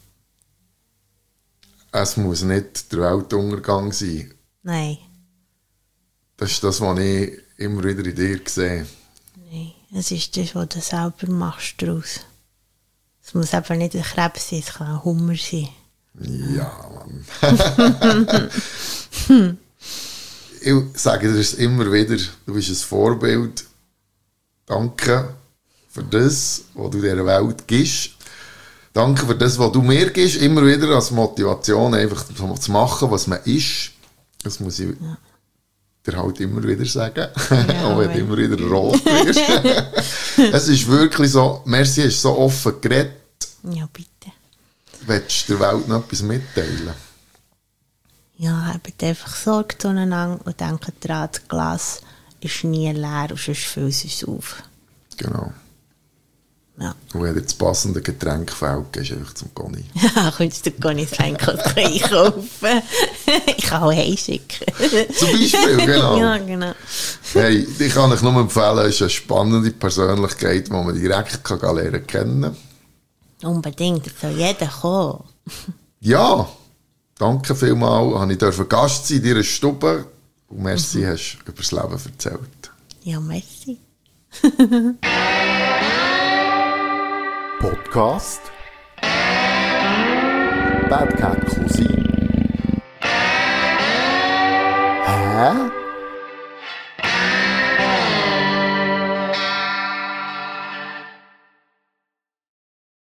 Es muss nicht der Weltuntergang sein. Nein. Das ist das, was ich immer wieder in dir sehe. Nein. Es ist das, was du selber machst daraus. Es muss eben nicht ein Krebs sein, es kann ein Hummer sein. Ja, Mann. Ich sage dir es immer wieder, du bist ein Vorbild. Danke für das, was du dieser Welt gibst. Danke für das, was du mir gibst, immer wieder als Motivation, einfach zu machen, was man ist. Das muss ich ja. dir halt immer wieder sagen, ja, auch wenn du immer wieder rot wirst. Es ist wirklich so, merci, hast so offen geredet. Ja, bitte. Willst du der Welt noch etwas mitteilen? Ja, habt einfach Sorge zueinander und denkt daran, das Glas ist nie leer und sonst füllt es auf. Genau. Ja. Und wenn dir das passende Getränk fehlt, gehst du einfach zum Conny. Ja, könntest du gar nicht Einkauf einkaufen. Ich kann auch heimschicken. Zum Beispiel, genau. Ja, genau. Hey, ich kann euch nur empfehlen, es ist eine spannende Persönlichkeit, die man direkt kann lernen kann. Unbedingt, da soll jeder kommen. Ja, danke vielmals. Ich durfte Gast sein in deiner Stube. Und merci, mhm. hast du über das Leben erzählt. Ja, merci. Podcast Bad Cat Cousin. Hä?